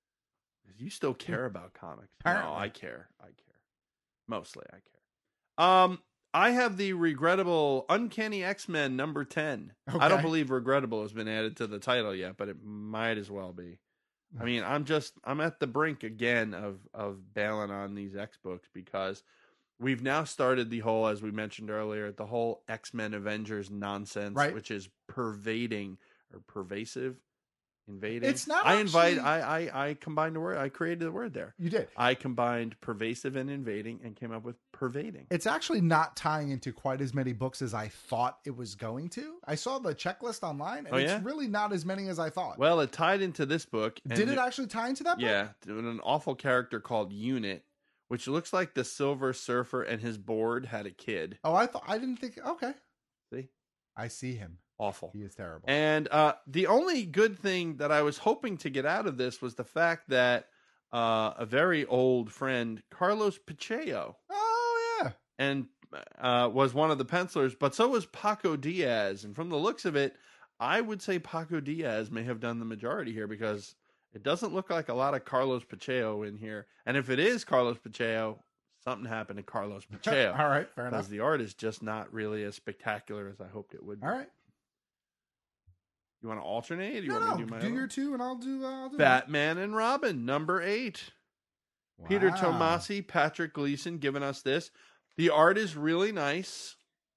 You still care about comics? Apparently. No, I care. I care. Mostly, I care. Um, I have the regrettable Uncanny X-Men number ten. Okay. I don't believe regrettable has been added to the title yet, but it might as well be. I mean, I'm just I'm at the brink again of of bailing on these X books because we've now started the whole, as we mentioned earlier, the whole X-Men Avengers nonsense, right. which is pervading or pervasive. Invading. It's not. I actually... invite. I, I I combined a word. I created a word there. You did. I combined pervasive and invading, and came up with pervading. It's actually not tying into quite as many books as I thought it was going to. I saw the checklist online, and oh, yeah? it's really not as many as I thought. Well, it tied into this book. And did it actually tie into that book? Yeah, an awful character called Unit, which looks like the Silver Surfer and his board had a kid. Oh, I thought I didn't think. Okay, see, I see him. Awful. He is terrible. And uh, the only good thing that I was hoping to get out of this was the fact that uh, a very old friend, Carlos Pacheco, oh yeah, and uh, was one of the pencilers, but so was Paco Diaz. And from the looks of it, I would say Paco Diaz may have done the majority here because it doesn't look like a lot of Carlos Pacheco in here. And if it is Carlos Pacheco, something happened to Carlos Pacheco. All right, fair enough. Because the art is just not really as spectacular as I hoped it would be. All right. You want to alternate? Or you No, want no. me to do my Do other your one? two, and I'll do. Uh, I'll do Batman and Robin, number eight. Peter Wow. Tomasi, Patrick Gleason giving us this. The art is really nice.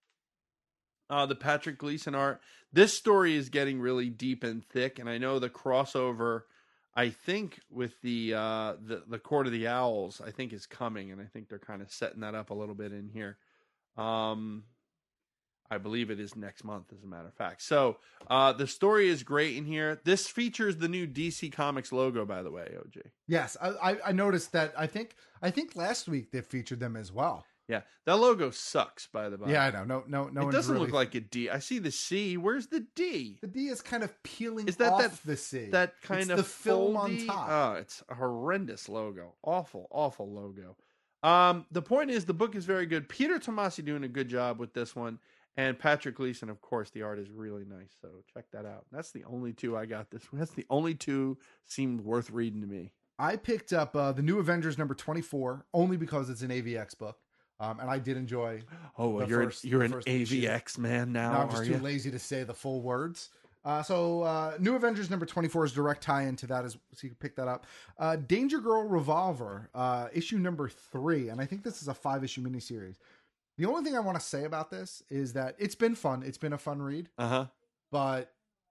Uh, the Patrick Gleason art. This story is getting really deep and thick, and I know the crossover, I think, with the uh, the the Court of the Owls, I think is coming, and I think they're kind of setting that up a little bit in here. Um, I believe it is next month, as a matter of fact. So uh, the story is great in here. This features the new D C Comics logo, by the way, O G. Yes, I, I, I noticed that. I think I think last week they featured them as well. Yeah, that logo sucks, by the way. Yeah, I know. No, no, no. It one's doesn't really... look like a D. I see the C. Where's the D? The D is kind of peeling Is that off that, the C. That kind it's of the film foldy? on top. Oh, it's a horrendous logo. Awful, awful logo. Um, the point is, the book is very good. Peter Tomasi doing a good job with this one. And Patrick Gleason, of course, the art is really nice. So check that out. That's the only two I got this one. That's the only two seemed worth reading to me. I picked up uh, the New Avengers number twenty-four only because it's an A V X book. Um, and I did enjoy. Oh, well, you're first, an, you're an first A V X issue. man now. No, I'm just are too you? lazy to say the full words. Uh, so, uh, New Avengers number twenty-four is direct tie-in to that, as so you can pick that up. Uh, Danger Girl Revolver, uh, issue number three, and I think this is a five-issue miniseries. The only thing I want to say about this is that it's been fun. It's been a fun read. Uh huh. But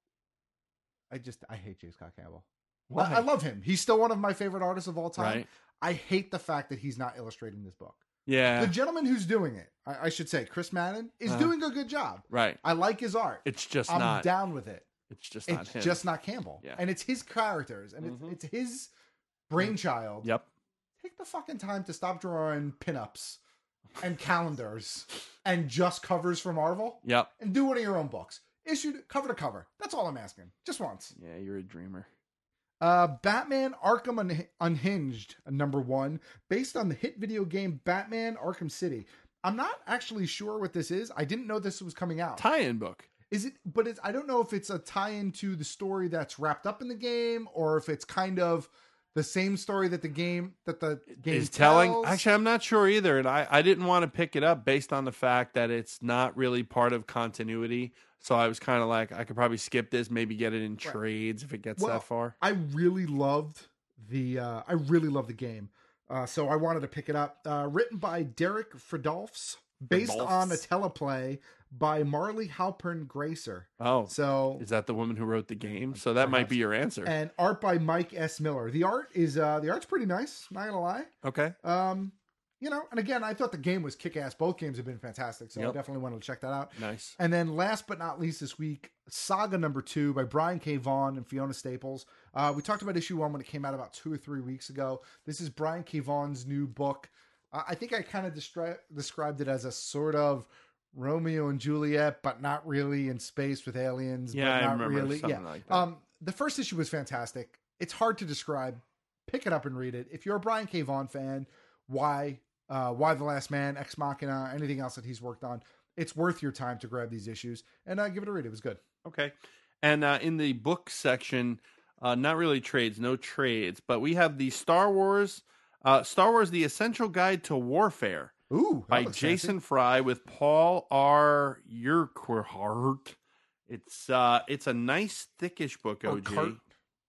I just I hate J. Scott Campbell. Why? I, I love him. He's still one of my favorite artists of all time. Right. I hate the fact that he's not illustrating this book. Yeah. The gentleman who's doing it, I, I should say, Chris Madden, is Uh-huh. doing a good job. Right. I like his art. It's just I'm not. down with it. It's just not It's him. just not Campbell. Yeah. And it's his characters, and Mhm. it's, it's his brainchild. Yep. Take the fucking time to stop drawing pinups and calendars and just covers for Marvel. Yep. And do one of your own books. Issued cover to cover. That's all I'm asking. Just once. Yeah, you're a dreamer. Uh, Batman Arkham Un- Unhinged, uh, number one, based on the hit video game Batman Arkham City. I'm not actually sure what this is. I didn't know this was coming out. Tie-in book. Is it? But it's, I don't know if it's a tie-in to the story that's wrapped up in the game, or if it's kind of the same story that the game that the game Is telling. tells. Actually, I'm not sure either, and I, I didn't want to pick it up based on the fact that it's not really part of continuity. So I was kind of like, I could probably skip this, maybe get it in trades if it gets Well, that far. I really loved the uh, I really loved the game, uh, so I wanted to pick it up. Uh, written by Derek Fridolfs, based Fridolfs. on a teleplay by Marley Halpern Gracer. Oh, so is that the woman who wrote the game? So that might be your answer. And art by Mike S. Miller. The art is uh, the art's pretty nice. Not gonna lie. Okay. Um, you know, and again, I thought the game was kick ass. Both games have been fantastic, so I Yep. definitely wanted to check that out. Nice. And then last but not least this week, Saga number two by Brian K. Vaughan and Fiona Staples. Uh, we talked about issue one when it came out about two or three weeks ago. This is Brian K. Vaughan's new book. Uh, I think I kind of destri- described it as a sort of Romeo and Juliet, but not really in space with aliens. Yeah, but I not remember really. something yeah. like that. Um, the first issue was fantastic. It's hard to describe. Pick it up and read it. If you're a Brian K. Vaughan fan, why, uh, why The Last Man, Ex Machina, anything else that he's worked on, it's worth your time to grab these issues and uh, give it a read. It was good. Okay. And uh, in the book section, uh, not really trades, no trades, but we have the Star Wars, uh, Star Wars: The Essential Guide to Warfare. Ooh, that by looks Jason fancy. Fry with Paul R. Urquhart. It's uh, it's a nice thickish book. O G. Urquhart.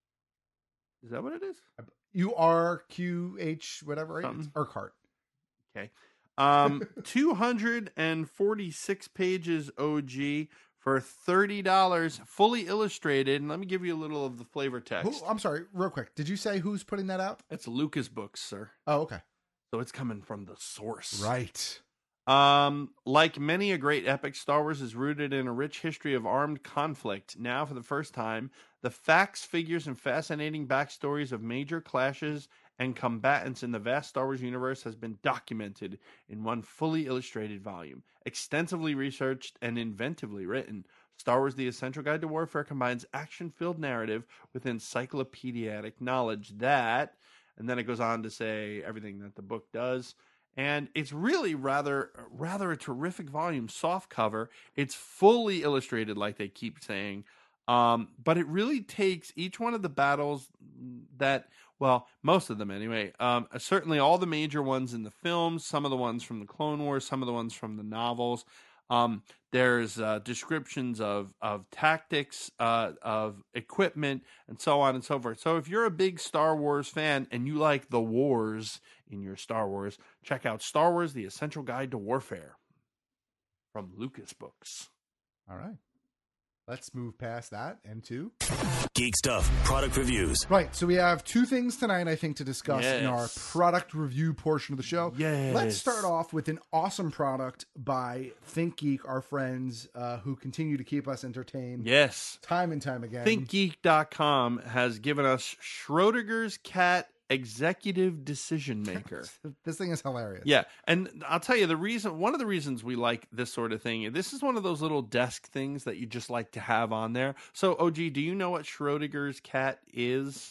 Is that what it is? U R Q H whatever. Right? It's Something. Urquhart. Okay. Um, two hundred forty-six pages O G for thirty dollars, fully illustrated. And let me give you a little of the flavor text. Who, I'm sorry, real quick. Did you say who's putting that out? It's Lucas Books, sir. Oh, okay. So it's coming from the source. Right. Um, like many a great epic, Star Wars is rooted in a rich history of armed conflict. Now, for the first time, the facts, figures, and fascinating backstories of major clashes and combatants in the vast Star Wars universe has been documented in one fully illustrated volume. Extensively researched and inventively written, Star Wars: The Essential Guide to Warfare combines action-filled narrative with encyclopedic knowledge that, and then it goes on to say everything that the book does. And it's really rather, rather a terrific volume, soft cover. It's fully illustrated, like they keep saying. Um, but it really takes each one of the battles that, well, most of them anyway, um, certainly all the major ones in the films, some of the ones from the Clone Wars, some of the ones from the novels, Um, there's uh, descriptions of of tactics, uh, of equipment, and so on and so forth. So if you're a big Star Wars fan and you like the wars in your Star Wars, check out Star Wars: The Essential Guide to Warfare from Lucas Books. All right. Let's move past that into Geek Stuff product reviews. Right, so we have two things tonight, I think, to discuss Yes. in our product review portion of the show. Yes. Let's start off with an awesome product by ThinkGeek, our friends uh, who continue to keep us entertained. Yes. Time and time again. think geek dot com has given us Schrodinger's cat executive decision maker. This thing is hilarious. Yeah, and I'll tell you the reason. One of the reasons we like this sort of thing. This is one of those little desk things that you just like to have on there. So, O G, do you know what Schrodinger's cat is?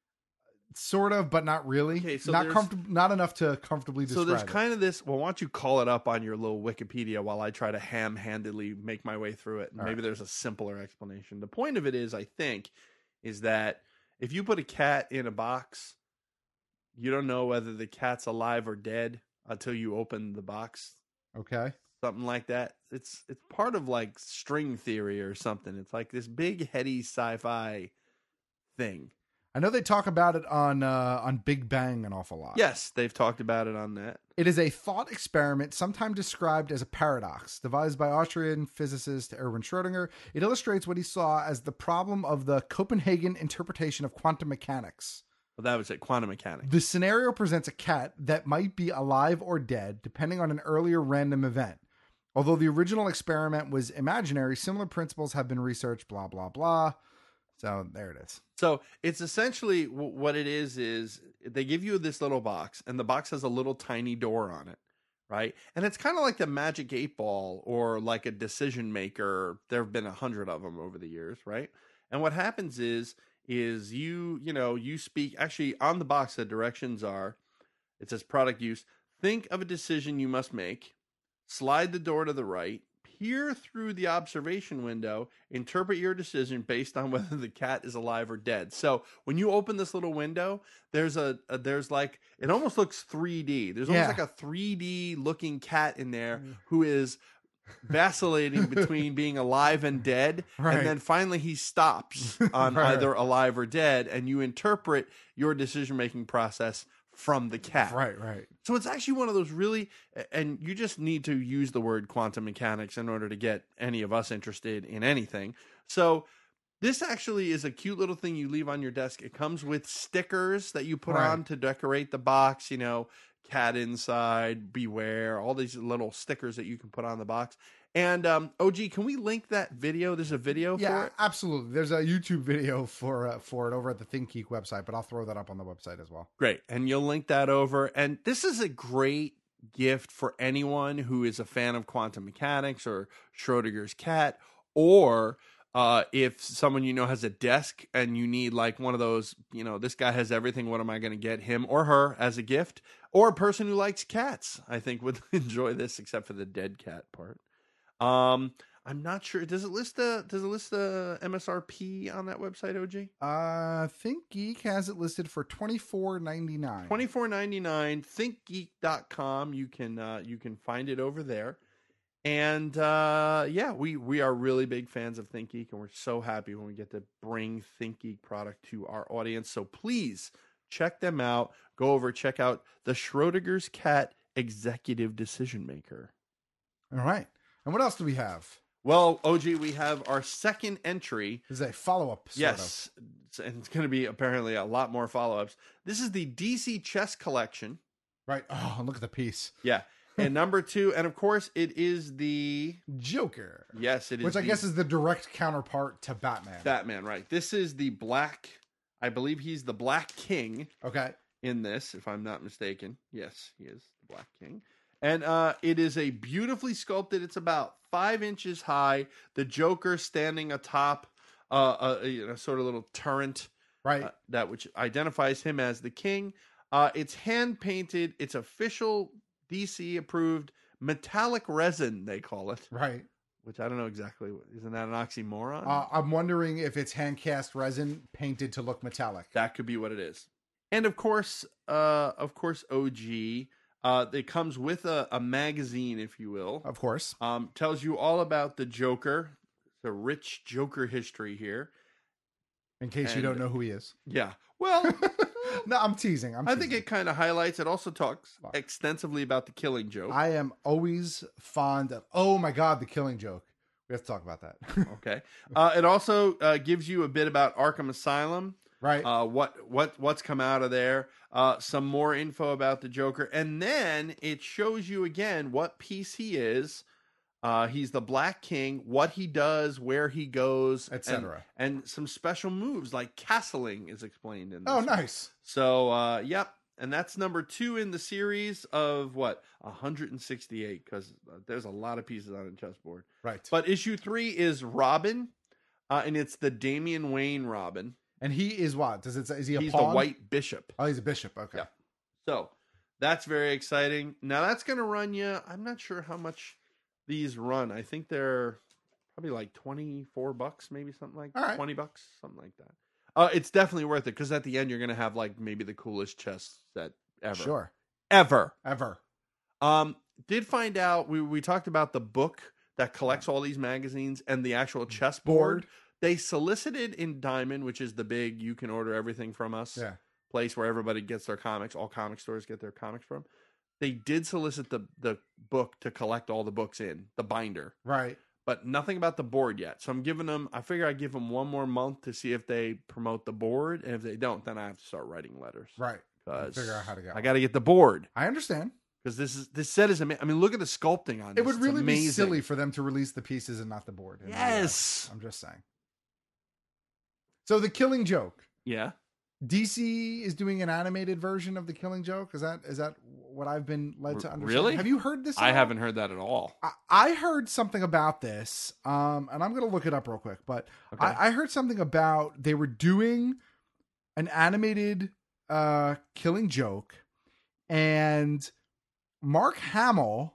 Sort of, but not really. Okay, so not there's- comfortable, not enough to comfortably So describe. there's it. kind of this. Well, why don't you call it up on your little Wikipedia while I try to ham-handedly make my way through it? And All maybe right. there's a simpler explanation. The point of it is, I think, is that if you put a cat in a box, you don't know whether the cat's alive or dead until you open the box. Okay. Something like that. It's it's part of like string theory or something. It's like this big heady sci-fi thing. I know they talk about it on uh, on Big Bang an awful lot. Yes, they've talked about it on that. It is a thought experiment, sometimes described as a paradox, devised by Austrian physicist Erwin Schrödinger. It illustrates what he saw as the problem of the Copenhagen interpretation of quantum mechanics. Well, that was it. Quantum mechanics. The scenario presents a cat that might be alive or dead, depending on an earlier random event. Although the original experiment was imaginary, similar principles have been researched, blah, blah, blah. So there it is. So it's essentially w- what it is, is they give you this little box and the box has a little tiny door on it, right? And it's kind of like the Magic eight Ball or like a decision maker. There have been a hundred of them over the years, right? And what happens is, is you, you know, you speak, actually on the box, the directions are, it says product use. Think of a decision you must make, slide the door to the right, peer through the observation window, interpret your decision based on whether the cat is alive or dead. So when you open this little window, there's a, a there's like, it almost looks three D. There's almost Yeah. like a three D looking cat in there who is vacillating between being alive and dead. Right. And then finally he stops on Right. either alive or dead. And you interpret your decision-making process from the cat. Right, right. So it's actually one of those really, and you just need to use the word quantum mechanics in order to get any of us interested in anything. So this actually is a cute little thing you leave on your desk. It comes with stickers that you put Right. on to decorate the box, you know, cat inside, beware, all these little stickers that you can put on the box. And um, O G, can we link that video? There's a video Yeah, for it. absolutely. There's a YouTube video for uh, for it over at the ThinkGeek website, but I'll throw that up on the website as well. Great. And you'll link that over. And this is a great gift for anyone who is a fan of quantum mechanics or Schrodinger's cat, or uh, if someone you know has a desk and you need like one of those, you know, this guy has everything. What am I going to get him or her as a gift? Or a person who likes cats, I think would enjoy this, except for the dead cat part. Um, I'm not sure. Does it list the Does it list the M S R P on that website, O G? Uh, ThinkGeek has it listed for twenty-four ninety-nine. twenty-four ninety-nine. think geek dot com. You can uh, you can find it over there. And uh, yeah, we we are really big fans of ThinkGeek, and we're so happy when we get to bring ThinkGeek product to our audience. So please check them out. Go over, check out the Schrodinger's cat executive decision maker. All right. And what else do we have? Well, O G, we have our second entry. This is a follow-up. Sort Yes, and it's going to be apparently a lot more follow-ups. This is the D C Chess Collection. Right. Oh, look at the piece. Yeah. And number two, and of course, it is the Joker. Yes, it is. Which I the guess is the direct counterpart to Batman. Batman, right. This is the Black, I believe he's the Black King. Okay. In this, if I'm not mistaken. Yes, he is the Black King. And uh, it is a beautifully sculpted, it's about five inches high. The Joker standing atop uh, a, a, a sort of little turret. Right. Uh, that which identifies him as the king. Uh, it's hand painted. It's official D C approved metallic resin, they call it. Right. Which I don't know exactly. Isn't that an oxymoron? Uh, I'm wondering if it's hand cast resin painted to look metallic. That could be what it is. And of course, uh, of course, O G, Uh, it comes with a, a magazine, if you will. Of course. Um, tells you all about the Joker. It's a rich Joker history here. In case And- you don't know who he is. Yeah. Well, No, I'm teasing. I'm I teasing. think it kind of highlights. It also talks extensively about the Killing Joke. I am always fond of. Oh my God, the Killing Joke. We have to talk about that. Okay. Uh, it also uh, gives you a bit about Arkham Asylum. Right. Uh, what what what's come out of there? Uh, some more info about the Joker, and then it shows you again what piece he is. Uh, he's the Black King. What he does, where he goes, Et cetera. and, and some special moves like castling is explained in this. Oh, one. nice. So, uh, yep. And that's number two in the series of what? one hundred sixty-eight, because there's a lot of pieces on a chessboard. Right. But issue three is Robin, uh, and it's the Damian Wayne Robin. And he is what? Does it say? Is he a He's pawn? the White Bishop. Oh, he's a bishop. Okay. Yeah. So that's very exciting. Now that's going to run you. I'm not sure how much these run. I think they're probably like twenty-four bucks, maybe something like All right. twenty bucks, something like that. Uh, it's definitely worth it because at the end you're going to have like maybe the coolest chess set ever. Sure. Ever. Ever. Um, did find out we we talked about the book that collects all these magazines and the actual chessboard. Board. They solicited in Diamond, which is the big you can order everything from us Yeah. place where everybody gets their comics. All comic stores get their comics from. They did solicit the the book to collect all the books in the binder, Right. but nothing about the board yet. So I'm giving them. I figure I give them one more month to see if they promote the board, and if they don't, then I have to start writing letters. Right. Because Figure out how to go. I got to get the board. I understand. Because this is this set is amazing. I mean, look at the sculpting on this. It would It's really be amazing. silly for them to release the pieces and not the board. in the U S. Yes. I'm just saying. So the Killing Joke. Yeah. D C is doing an animated version of the Killing Joke. Is that is that what I've been led to understand? Really? Have you heard this? at I all? haven't heard that at all. I, I heard something about this, um, and I'm going to look it up real quick. But Okay. I, I heard something about they were doing an animated uh, Killing Joke, and Mark Hamill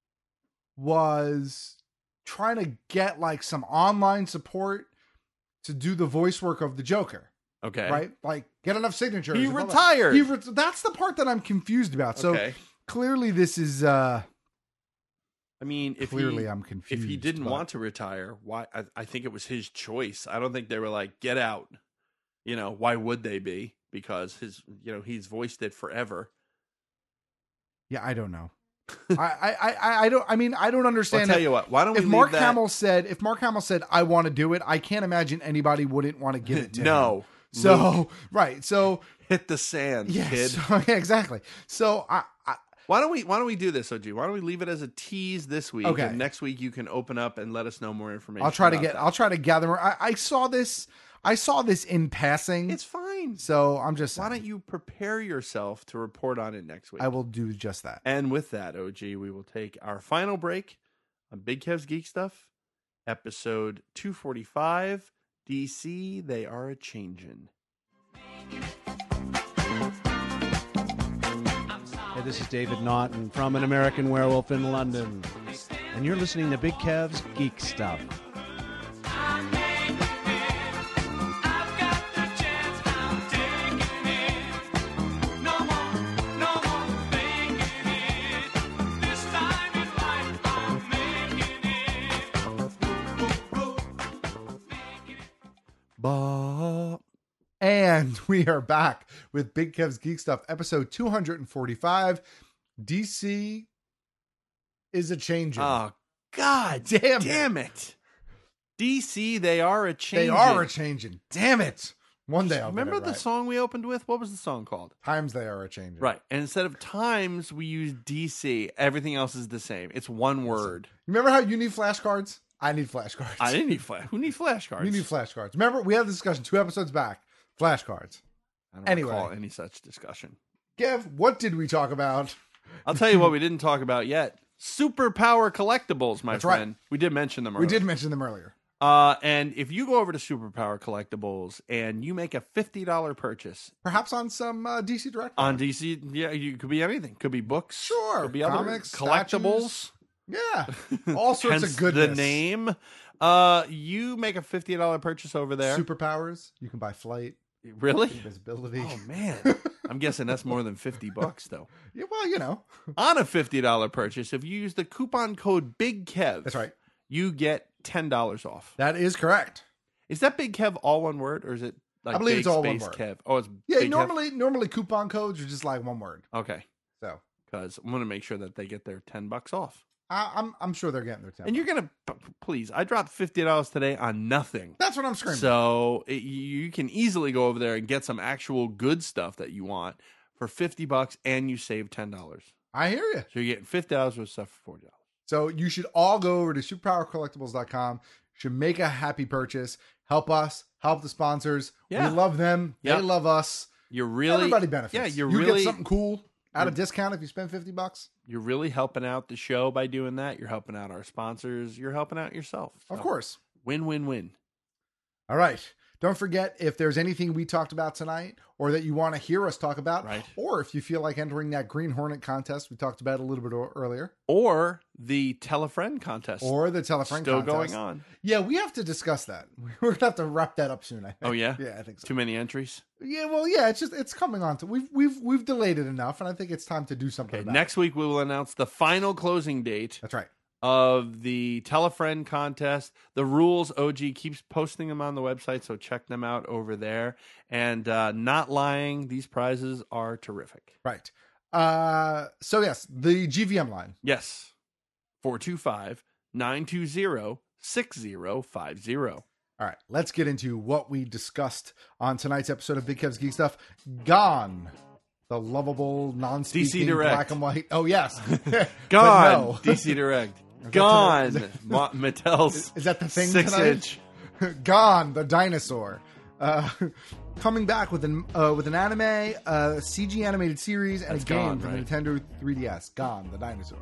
was trying to get like some online support to do the voice work of the Joker. Okay. Right? Like, get enough signatures. He and all that. retired. He re- that's the part that I'm confused about. So Okay. clearly this is... Uh, I mean, if Clearly he, I'm confused, If he didn't but- want to retire, why? I, I think it was his choice. I don't think they were like, get out. You know, why would they be? Because his, you know, he's voiced it forever. yeah, I don't know. I, I, I, I don't, I mean, I don't understand. I'll tell if- you what, why don't we if leave Mark that- Hamill said, if Mark Hamill said, I want to do it, I can't imagine anybody wouldn't want to give it to him. No. So, Luke. right. So, Hit the sand, yeah, kid. so- yeah, exactly. So I, I, Why don't we why don't we do this, O G? Why don't we leave it as a tease this week? Okay. And next week you can open up and let us know more information. I'll try to about get, that. I'll try to gather more. I, I saw this, I saw this in passing. It's fine. So I'm just, Why don't you prepare yourself to report on it next week? I will do just that. And with that, O G, we will take our final break on Big Kev's Geek Stuff, episode two forty-five, D C, They Are A-Changin'. Hey, this is David Naughton from An American Werewolf in London, and you're listening to Big Kev's Geek Stuff. Ba- And we are back with Big Kev's Geek Stuff, episode two forty-five. D C is a changing. Oh, God damn, damn it. it. D C, They Are A-Changin'. They are a changing. Damn it. One day I'll Remember get it the right. song we opened with? What was the song called? Times they are a changing. Right. And instead of times, we use D C. Everything else is the same. It's one word. Remember how you need flashcards? I need flashcards. I didn't need flash. Who needs flashcards? You need flashcards. Remember, we had this discussion two episodes back. Flashcards. I don't Anyway. recall any such discussion. Kev, what did we talk about? I'll tell you what we didn't talk about yet. Superpower collectibles, my That's right. friend. We did mention them We earlier. did mention them earlier. Uh, and if you go over to Superpower Collectibles and you make a fifty dollars purchase Perhaps on some uh, D C Direct. on D C, yeah, you could be anything. Could be books. Sure. Could be Comics, other collectibles. Yeah. All sorts Hence of goodness. the name. Uh, you make a fifty dollars purchase over there. Superpowers. You can buy flight. Really? Invisibility. Oh man. I'm guessing that's more than fifty bucks, though. Yeah, well, you know. On a fifty dollars purchase, if you use the coupon code BIGKEV, that's right, you get ten dollars off. That is correct. Is that Big Kev all one word, or is it like I believe Big it's all one Space word. Kev? Oh, it's Yeah, Big normally normally coupon codes are just like one word. Kev? Okay. So, because I'm going to make sure that they get their ten bucks off. I, I'm I'm sure they're getting their ten. And you're going to, please, I dropped fifty dollars today on nothing. That's what I'm screaming. So it, you can easily go over there and get some actual good stuff that you want for fifty bucks, and you save ten dollars. I hear you. So you're getting fifty dollars worth of stuff for forty dollars. So you should all go over to superpower collectibles dot com. Should make a happy purchase. Help us. Help the sponsors. Yeah. We love them. Yep. They love us. You're really Everybody benefits. Yeah, you're you really get something cool at a discount if you spend fifty bucks. You're really helping out the show by doing that. You're helping out our sponsors. You're helping out yourself. So Of course. Win, win, win. All right. Don't forget, if there's anything we talked about tonight or that you want to hear us talk about, right. or if you feel like entering that Green Hornet contest we talked about a little bit o- earlier. Or the Tell a Friend contest. Or the Tell a Friend Still contest. going on. Yeah, we have to discuss that. We're going to have to wrap that up soon, I think. Oh, yeah? Yeah, I think so. Too many entries? Yeah, well, yeah, it's just, it's coming on to, we've, we've, we've delayed it enough, and I think it's time to do something Okay, about next week we will announce the final closing date. That's right. Of the Tell a Friend contest. The rules, O G keeps posting them on the website, so check them out over there. And uh, not lying, these prizes are terrific. Right. Uh, so, yes, the G V M line. Yes. four two five, nine two zero, six zero five zero. All right, let's get into what we discussed on tonight's episode of Big Kev's Geek Stuff. Gone. The lovable, non-speaking, D C Direct. black and white. Oh, yes. Gone. No. D C Direct. Gone. Ma- Mattel's Is, is that the thing six tonight? inch. Gone, the dinosaur. Uh, coming back with an uh, with an anime, uh, C G animated series, and That's a game Gone, for right? the Nintendo three D S. Gone, the dinosaur.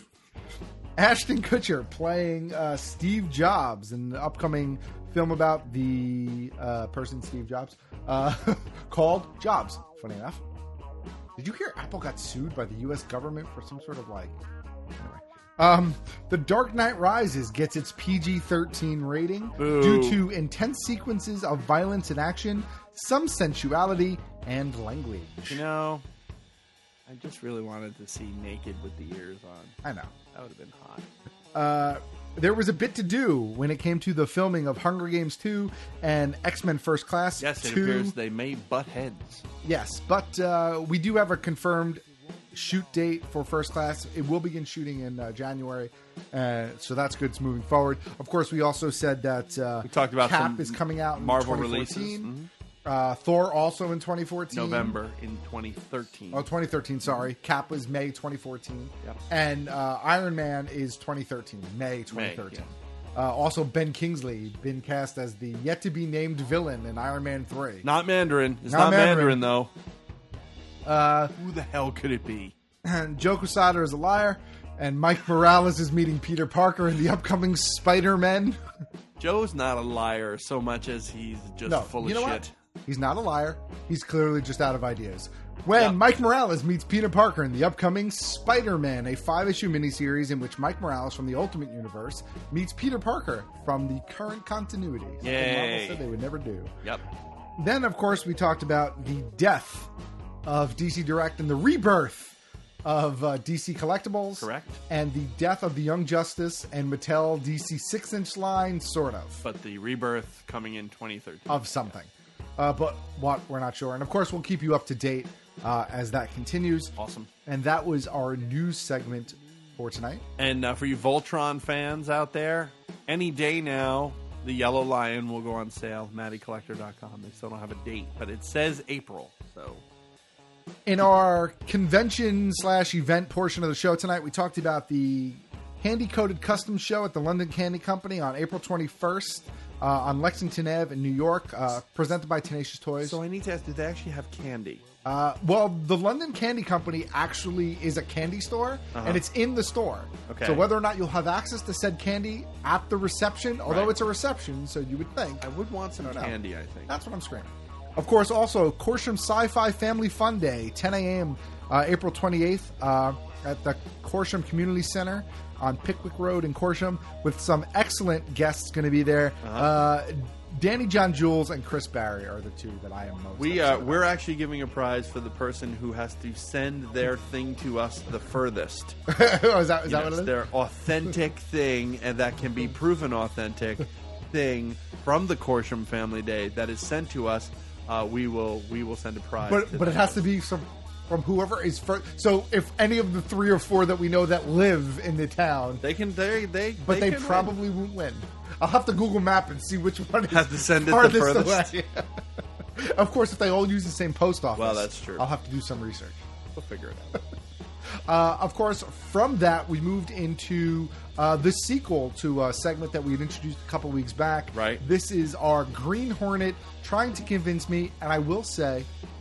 Ashton Kutcher playing uh, Steve Jobs in the upcoming film about the uh, person Steve Jobs uh, called Jobs. Funny enough. Did you hear Apple got sued by the U S government for some sort of like... Anyway. Um, The Dark Knight Rises gets its P G thirteen rating Boo. due to intense sequences of violence and action, some sensuality, and language. You know, I just really wanted to see Naked with the ears on. I know. That would have been hot. Uh, there was a bit to do when it came to the filming of Hunger Games two and X-Men First Class Yes, it two. appears they may butt heads. Yes, but uh, we do have a confirmed shoot date for First Class. It will begin shooting in uh, January, uh, so that's good. It's moving forward. Of course, we also said that uh, We talked about Cap some is coming out in Marvel twenty releases. fourteen. Mhm. Uh, Thor also in twenty fourteen. November in twenty thirteen. Oh, twenty thirteen, sorry. Cap was May twenty fourteen. Yep. And uh, Iron Man is twenty thirteen, May twenty thirteen. May, uh, also, Ben Kingsley been cast as the yet-to-be-named villain in Iron Man three. Not Mandarin. It's Not not, Mandarin. Mandarin, though. Uh, Who the hell could it be? and Joe Quesada is a liar, and Mike Morales is meeting Peter Parker in the upcoming Spider-Man. Joe's not a liar so much as he's just no, full you of know shit. what? He's not a liar. He's clearly just out of ideas. When Yep. Mike Morales meets Peter Parker in the upcoming Spider-Man, a five-issue miniseries in which Mike Morales from the Ultimate Universe meets Peter Parker from the current continuity. Something Marvel Yay. said they would never do. Yep. Then, of course, we talked about the death of D C Direct and the rebirth of uh, D C Collectibles. Correct. And the death of the Young Justice and Mattel D C six-inch line, sort of. But the rebirth coming in twenty thirteen. Of something. Uh, but what, we're not sure. And, of course, we'll keep you up to date uh, as that continues. Awesome. And that was our news segment for tonight. And uh, for you Voltron fans out there, any day now, the Yellow Lion will go on sale. Matty Collector dot com. They still don't have a date, but it says April. So In our convention slash event portion of the show tonight, we talked about the Candy Coated Custom Show at the London Candy Company on April twenty-first uh, on Lexington Avenue in New York, uh, presented by Tenacious Toys. So I need to ask, do they actually have candy? Uh, well, the London Candy Company actually is a candy store, Uh-huh. and it's in the store. Okay. So whether or not you'll have access to said candy at the reception, although Right. it's a reception, so you would think. I would want some I don't know. candy, I think. That's what I'm screaming. Of course, also, Corsham Sci-Fi Family Fun Day, ten a.m. Uh, April twenty-eighth uh, at the Corsham Community Center on Pickwick Road in Corsham with some excellent guests going to be there. Uh-huh. Uh, Danny John Jules and Chris Barry are the two that I am most We upset uh, about. we're actually giving a prize for the person who has to send their thing to us the furthest. oh, is that, is that You know, what it it's is? their authentic thing, and that can be proven authentic thing from the Corsham Family Day that is sent to us. Uh, we will we will send a prize. But to but it them. has to be some from whoever is first. So if any of the three or four that we know that live in the town, they can they they but they, they can probably won't win. I'll have to Google Map and see which one is Have to send it the farthest furthest. away. Of course, if they all use the same post office, Well, that's true. I'll have to do some research. We'll figure it out. Uh, of course, from that, we moved into uh, the sequel to a segment that we had introduced a couple weeks back. Right. This is our Green Hornet trying to convince me, and I will say,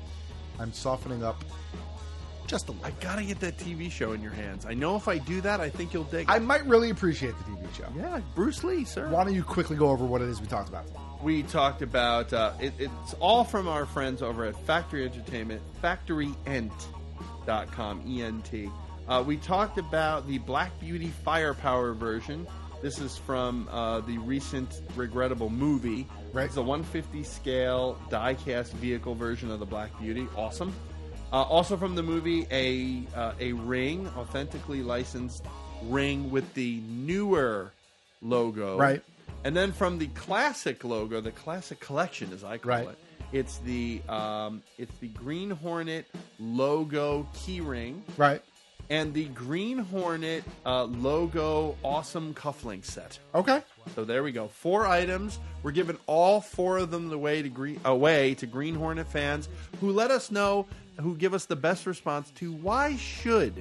I'm softening up just a little. I gotta get that T V show in your hands. I know if I do that, I think you'll dig it. I might really appreciate the T V show. Yeah, Bruce Lee, sir. Why don't you quickly go over what it is we talked about? We talked about uh, it, it's all from our friends over at Factory Entertainment, factory ent dot com, E N T. Uh, we talked about the Black Beauty Firepower version. This is from uh, the recent regrettable movie. Right. It's a one fifty scale die-cast vehicle version of the Black Beauty. Awesome. Uh, also from the movie, a uh, a ring, authentically licensed ring with the newer logo. Right. And then from the classic logo, the classic collection, as I call Right. it, it's the um, it's the Green Hornet logo keyring, Right. and the Green Hornet uh, logo awesome cufflink set. Okay. So there we go, four items. We're giving all four of them the way to green, away to Green Hornet fans who let us know, who give us the best response to why should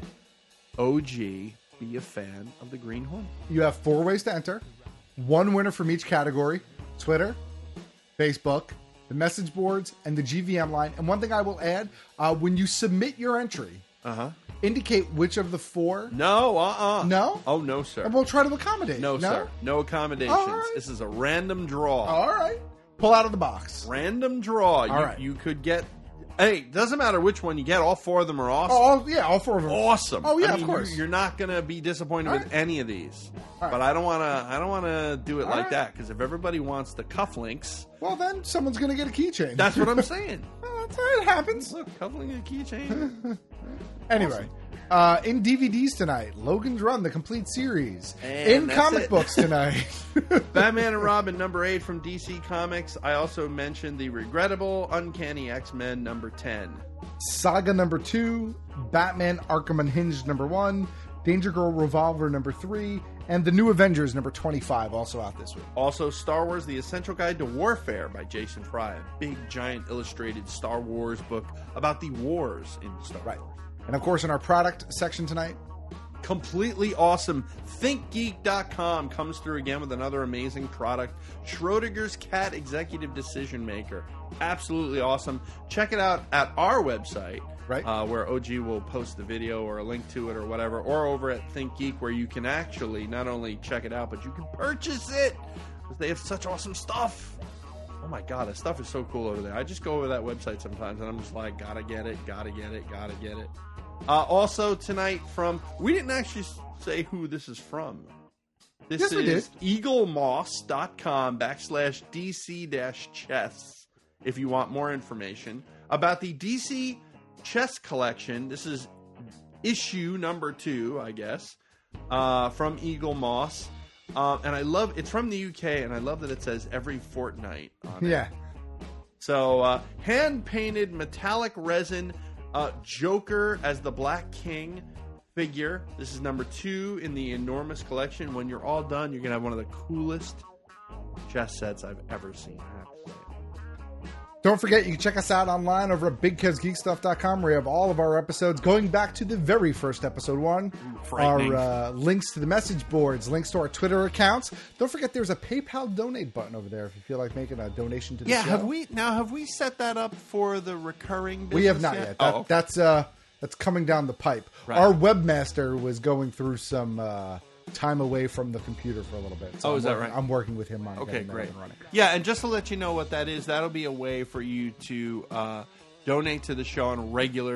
O G be a fan of the Green Hornet. You have four ways to enter. One winner from each category: Twitter, Facebook, the message boards, and the G V M line. And one thing I will add, uh, when you submit your entry, Uh-huh. indicate which of the four. No, uh-uh. No? Oh, no, sir. And we'll try to accommodate. No, sir. No accommodations. All right. This is a random draw. All right. Pull out of the box. Random draw. All you, right. you could get... Hey, doesn't matter which one you get. All four of them are awesome. Oh, all, yeah, all four of them. Awesome. Oh, yeah, I of mean, course. You're, you're not going to be disappointed All with right. any of these. All right. But I don't want to I don't want to do it All like right. that, because if everybody wants the cufflinks, Well, then someone's going to get a keychain. that's what I'm saying. Well, that's how it happens. Look, cufflink and a keychain. Anyway, uh, in D V Ds tonight, Logan's Run, the complete series. And in that's comic it. books tonight. Batman and Robin number eight from D C Comics. I also mentioned the regrettable Uncanny X-Men number ten. Saga number two, Batman Arkham Unhinged number one, Danger Girl Revolver number three, and The New Avengers number twenty-five, also out this week. Also, Star Wars: The Essential Guide to Warfare by Jason Fry, a big, giant, illustrated Star Wars book about the wars in Star Right. Wars. And of course, in our product section tonight, Completely awesome. Think Geek dot com comes through again with another amazing product. Schrodinger's Cat Executive Decision Maker. Absolutely awesome. Check it out at our website, right? Uh, where O G will post the video or a link to it or whatever, or over at Think Geek, where you can actually not only check it out, but you can purchase it because they have such awesome stuff. Oh my god, that stuff is so cool over there. I just go over that website sometimes and I'm just like, gotta get it, gotta get it, gotta get it. Uh, also tonight from, we didn't actually say who this is from. This Yes, we is did. eagle moss dot com backslash D C dash chess if you want more information about the D C chess collection. This is issue number two, I guess, uh, from Eagle Moss. Um, and I love, it's from the U K, and I love that it says every fortnight on it. yeah. So, uh, hand-painted metallic resin uh, Joker as the Black King figure. This is number two in the enormous collection. When you're all done, you're going to have one of the coolest chess sets I've ever seen. I have to say. Don't forget, you can check us out online over at big kevs geek stuff dot com, where we have all of our episodes going back to the very first episode one. frightening. Our uh, links to the message boards, links to our Twitter accounts. Don't forget, there's a PayPal donate button over there if you feel like making a donation to the Yeah, show. have we now have we set that up for the recurring business We have not yet. That, Oh, okay. That's uh, that's coming down the pipe. Right. Our webmaster was going through some uh, time away from the computer for a little bit. So Oh, I'm is that working- right? I'm working with him on Okay, getting that great. up and running. Yeah, and just to let you know what that is, that'll be a way for you to uh, donate to the show on a regular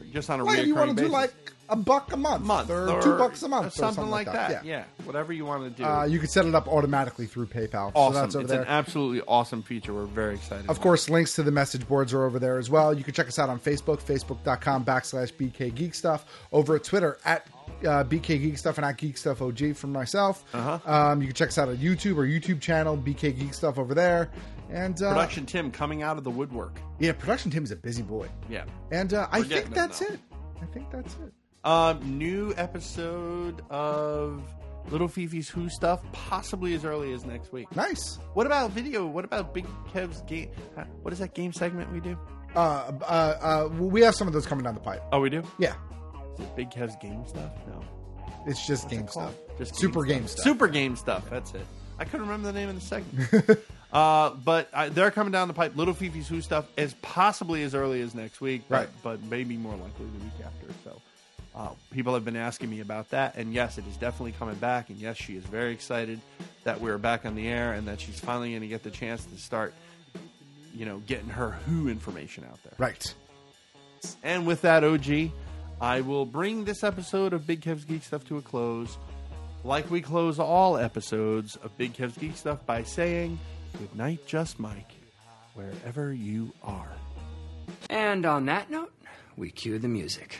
just on a like reoccurring you want to basis. do like a buck a month, month or, or two bucks a month, or or something, like that. that. Yeah. yeah, whatever you want to do. Uh, you can set it up automatically through PayPal. Awesome. So that's over it's there. an absolutely awesome feature. We're very excited. Of course, links to the message boards are over there as well. You can check us out on Facebook, facebook.com backslash BK Geek Stuff. Over at Twitter, at uh, B K Geek Stuff and at Geek Stuff O G from myself. Uh-huh. Um, you can check us out on YouTube or YouTube channel, B K Geek Stuff over there. And uh, Production Tim coming out of the woodwork. Yeah, Production Tim is a busy boy. Yeah. And uh, I We're think getting that's them, it. I think that's it. Um, new episode of Little Fifi's Who Stuff, possibly as early as next week. Nice. What about video? What about Big Kev's game? What is that game segment we do? Uh, uh, uh, we have some of those coming down the pipe. Oh, we do? Yeah. Is it Big Kev's game stuff? No. It's just What's game it called? stuff. Just Super game game stuff. Super game stuff. That's it. I couldn't remember the name of the segment. uh, but I, they're coming down the pipe. Little Fifi's Who Stuff is possibly as early as next week, but, Right. but maybe more likely the week after. So uh, people have been asking me about that, and yes, it is definitely coming back. And yes, she is very excited that we're back on the air and that she's finally going to get the chance to start, you know, getting her Who information out there. Right. And with that, O G, I will bring this episode of Big Kev's Geek Stuff to a close, like we close all episodes of Big Kev's Geek Stuff by saying, good night, Just Mike, wherever you are. And on that note, we cue the music.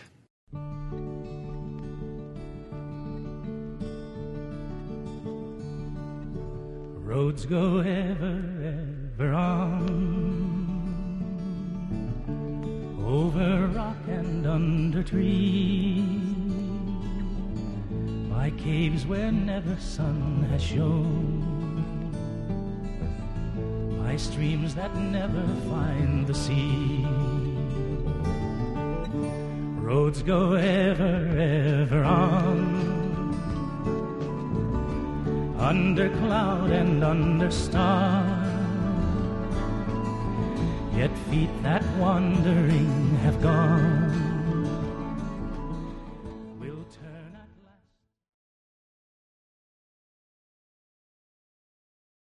Roads go ever, ever on, over rock and under tree, by caves where never sun has shone, by streams that never find the sea. Roads go ever, ever on, under cloud and under star, yet feet that wandering have gone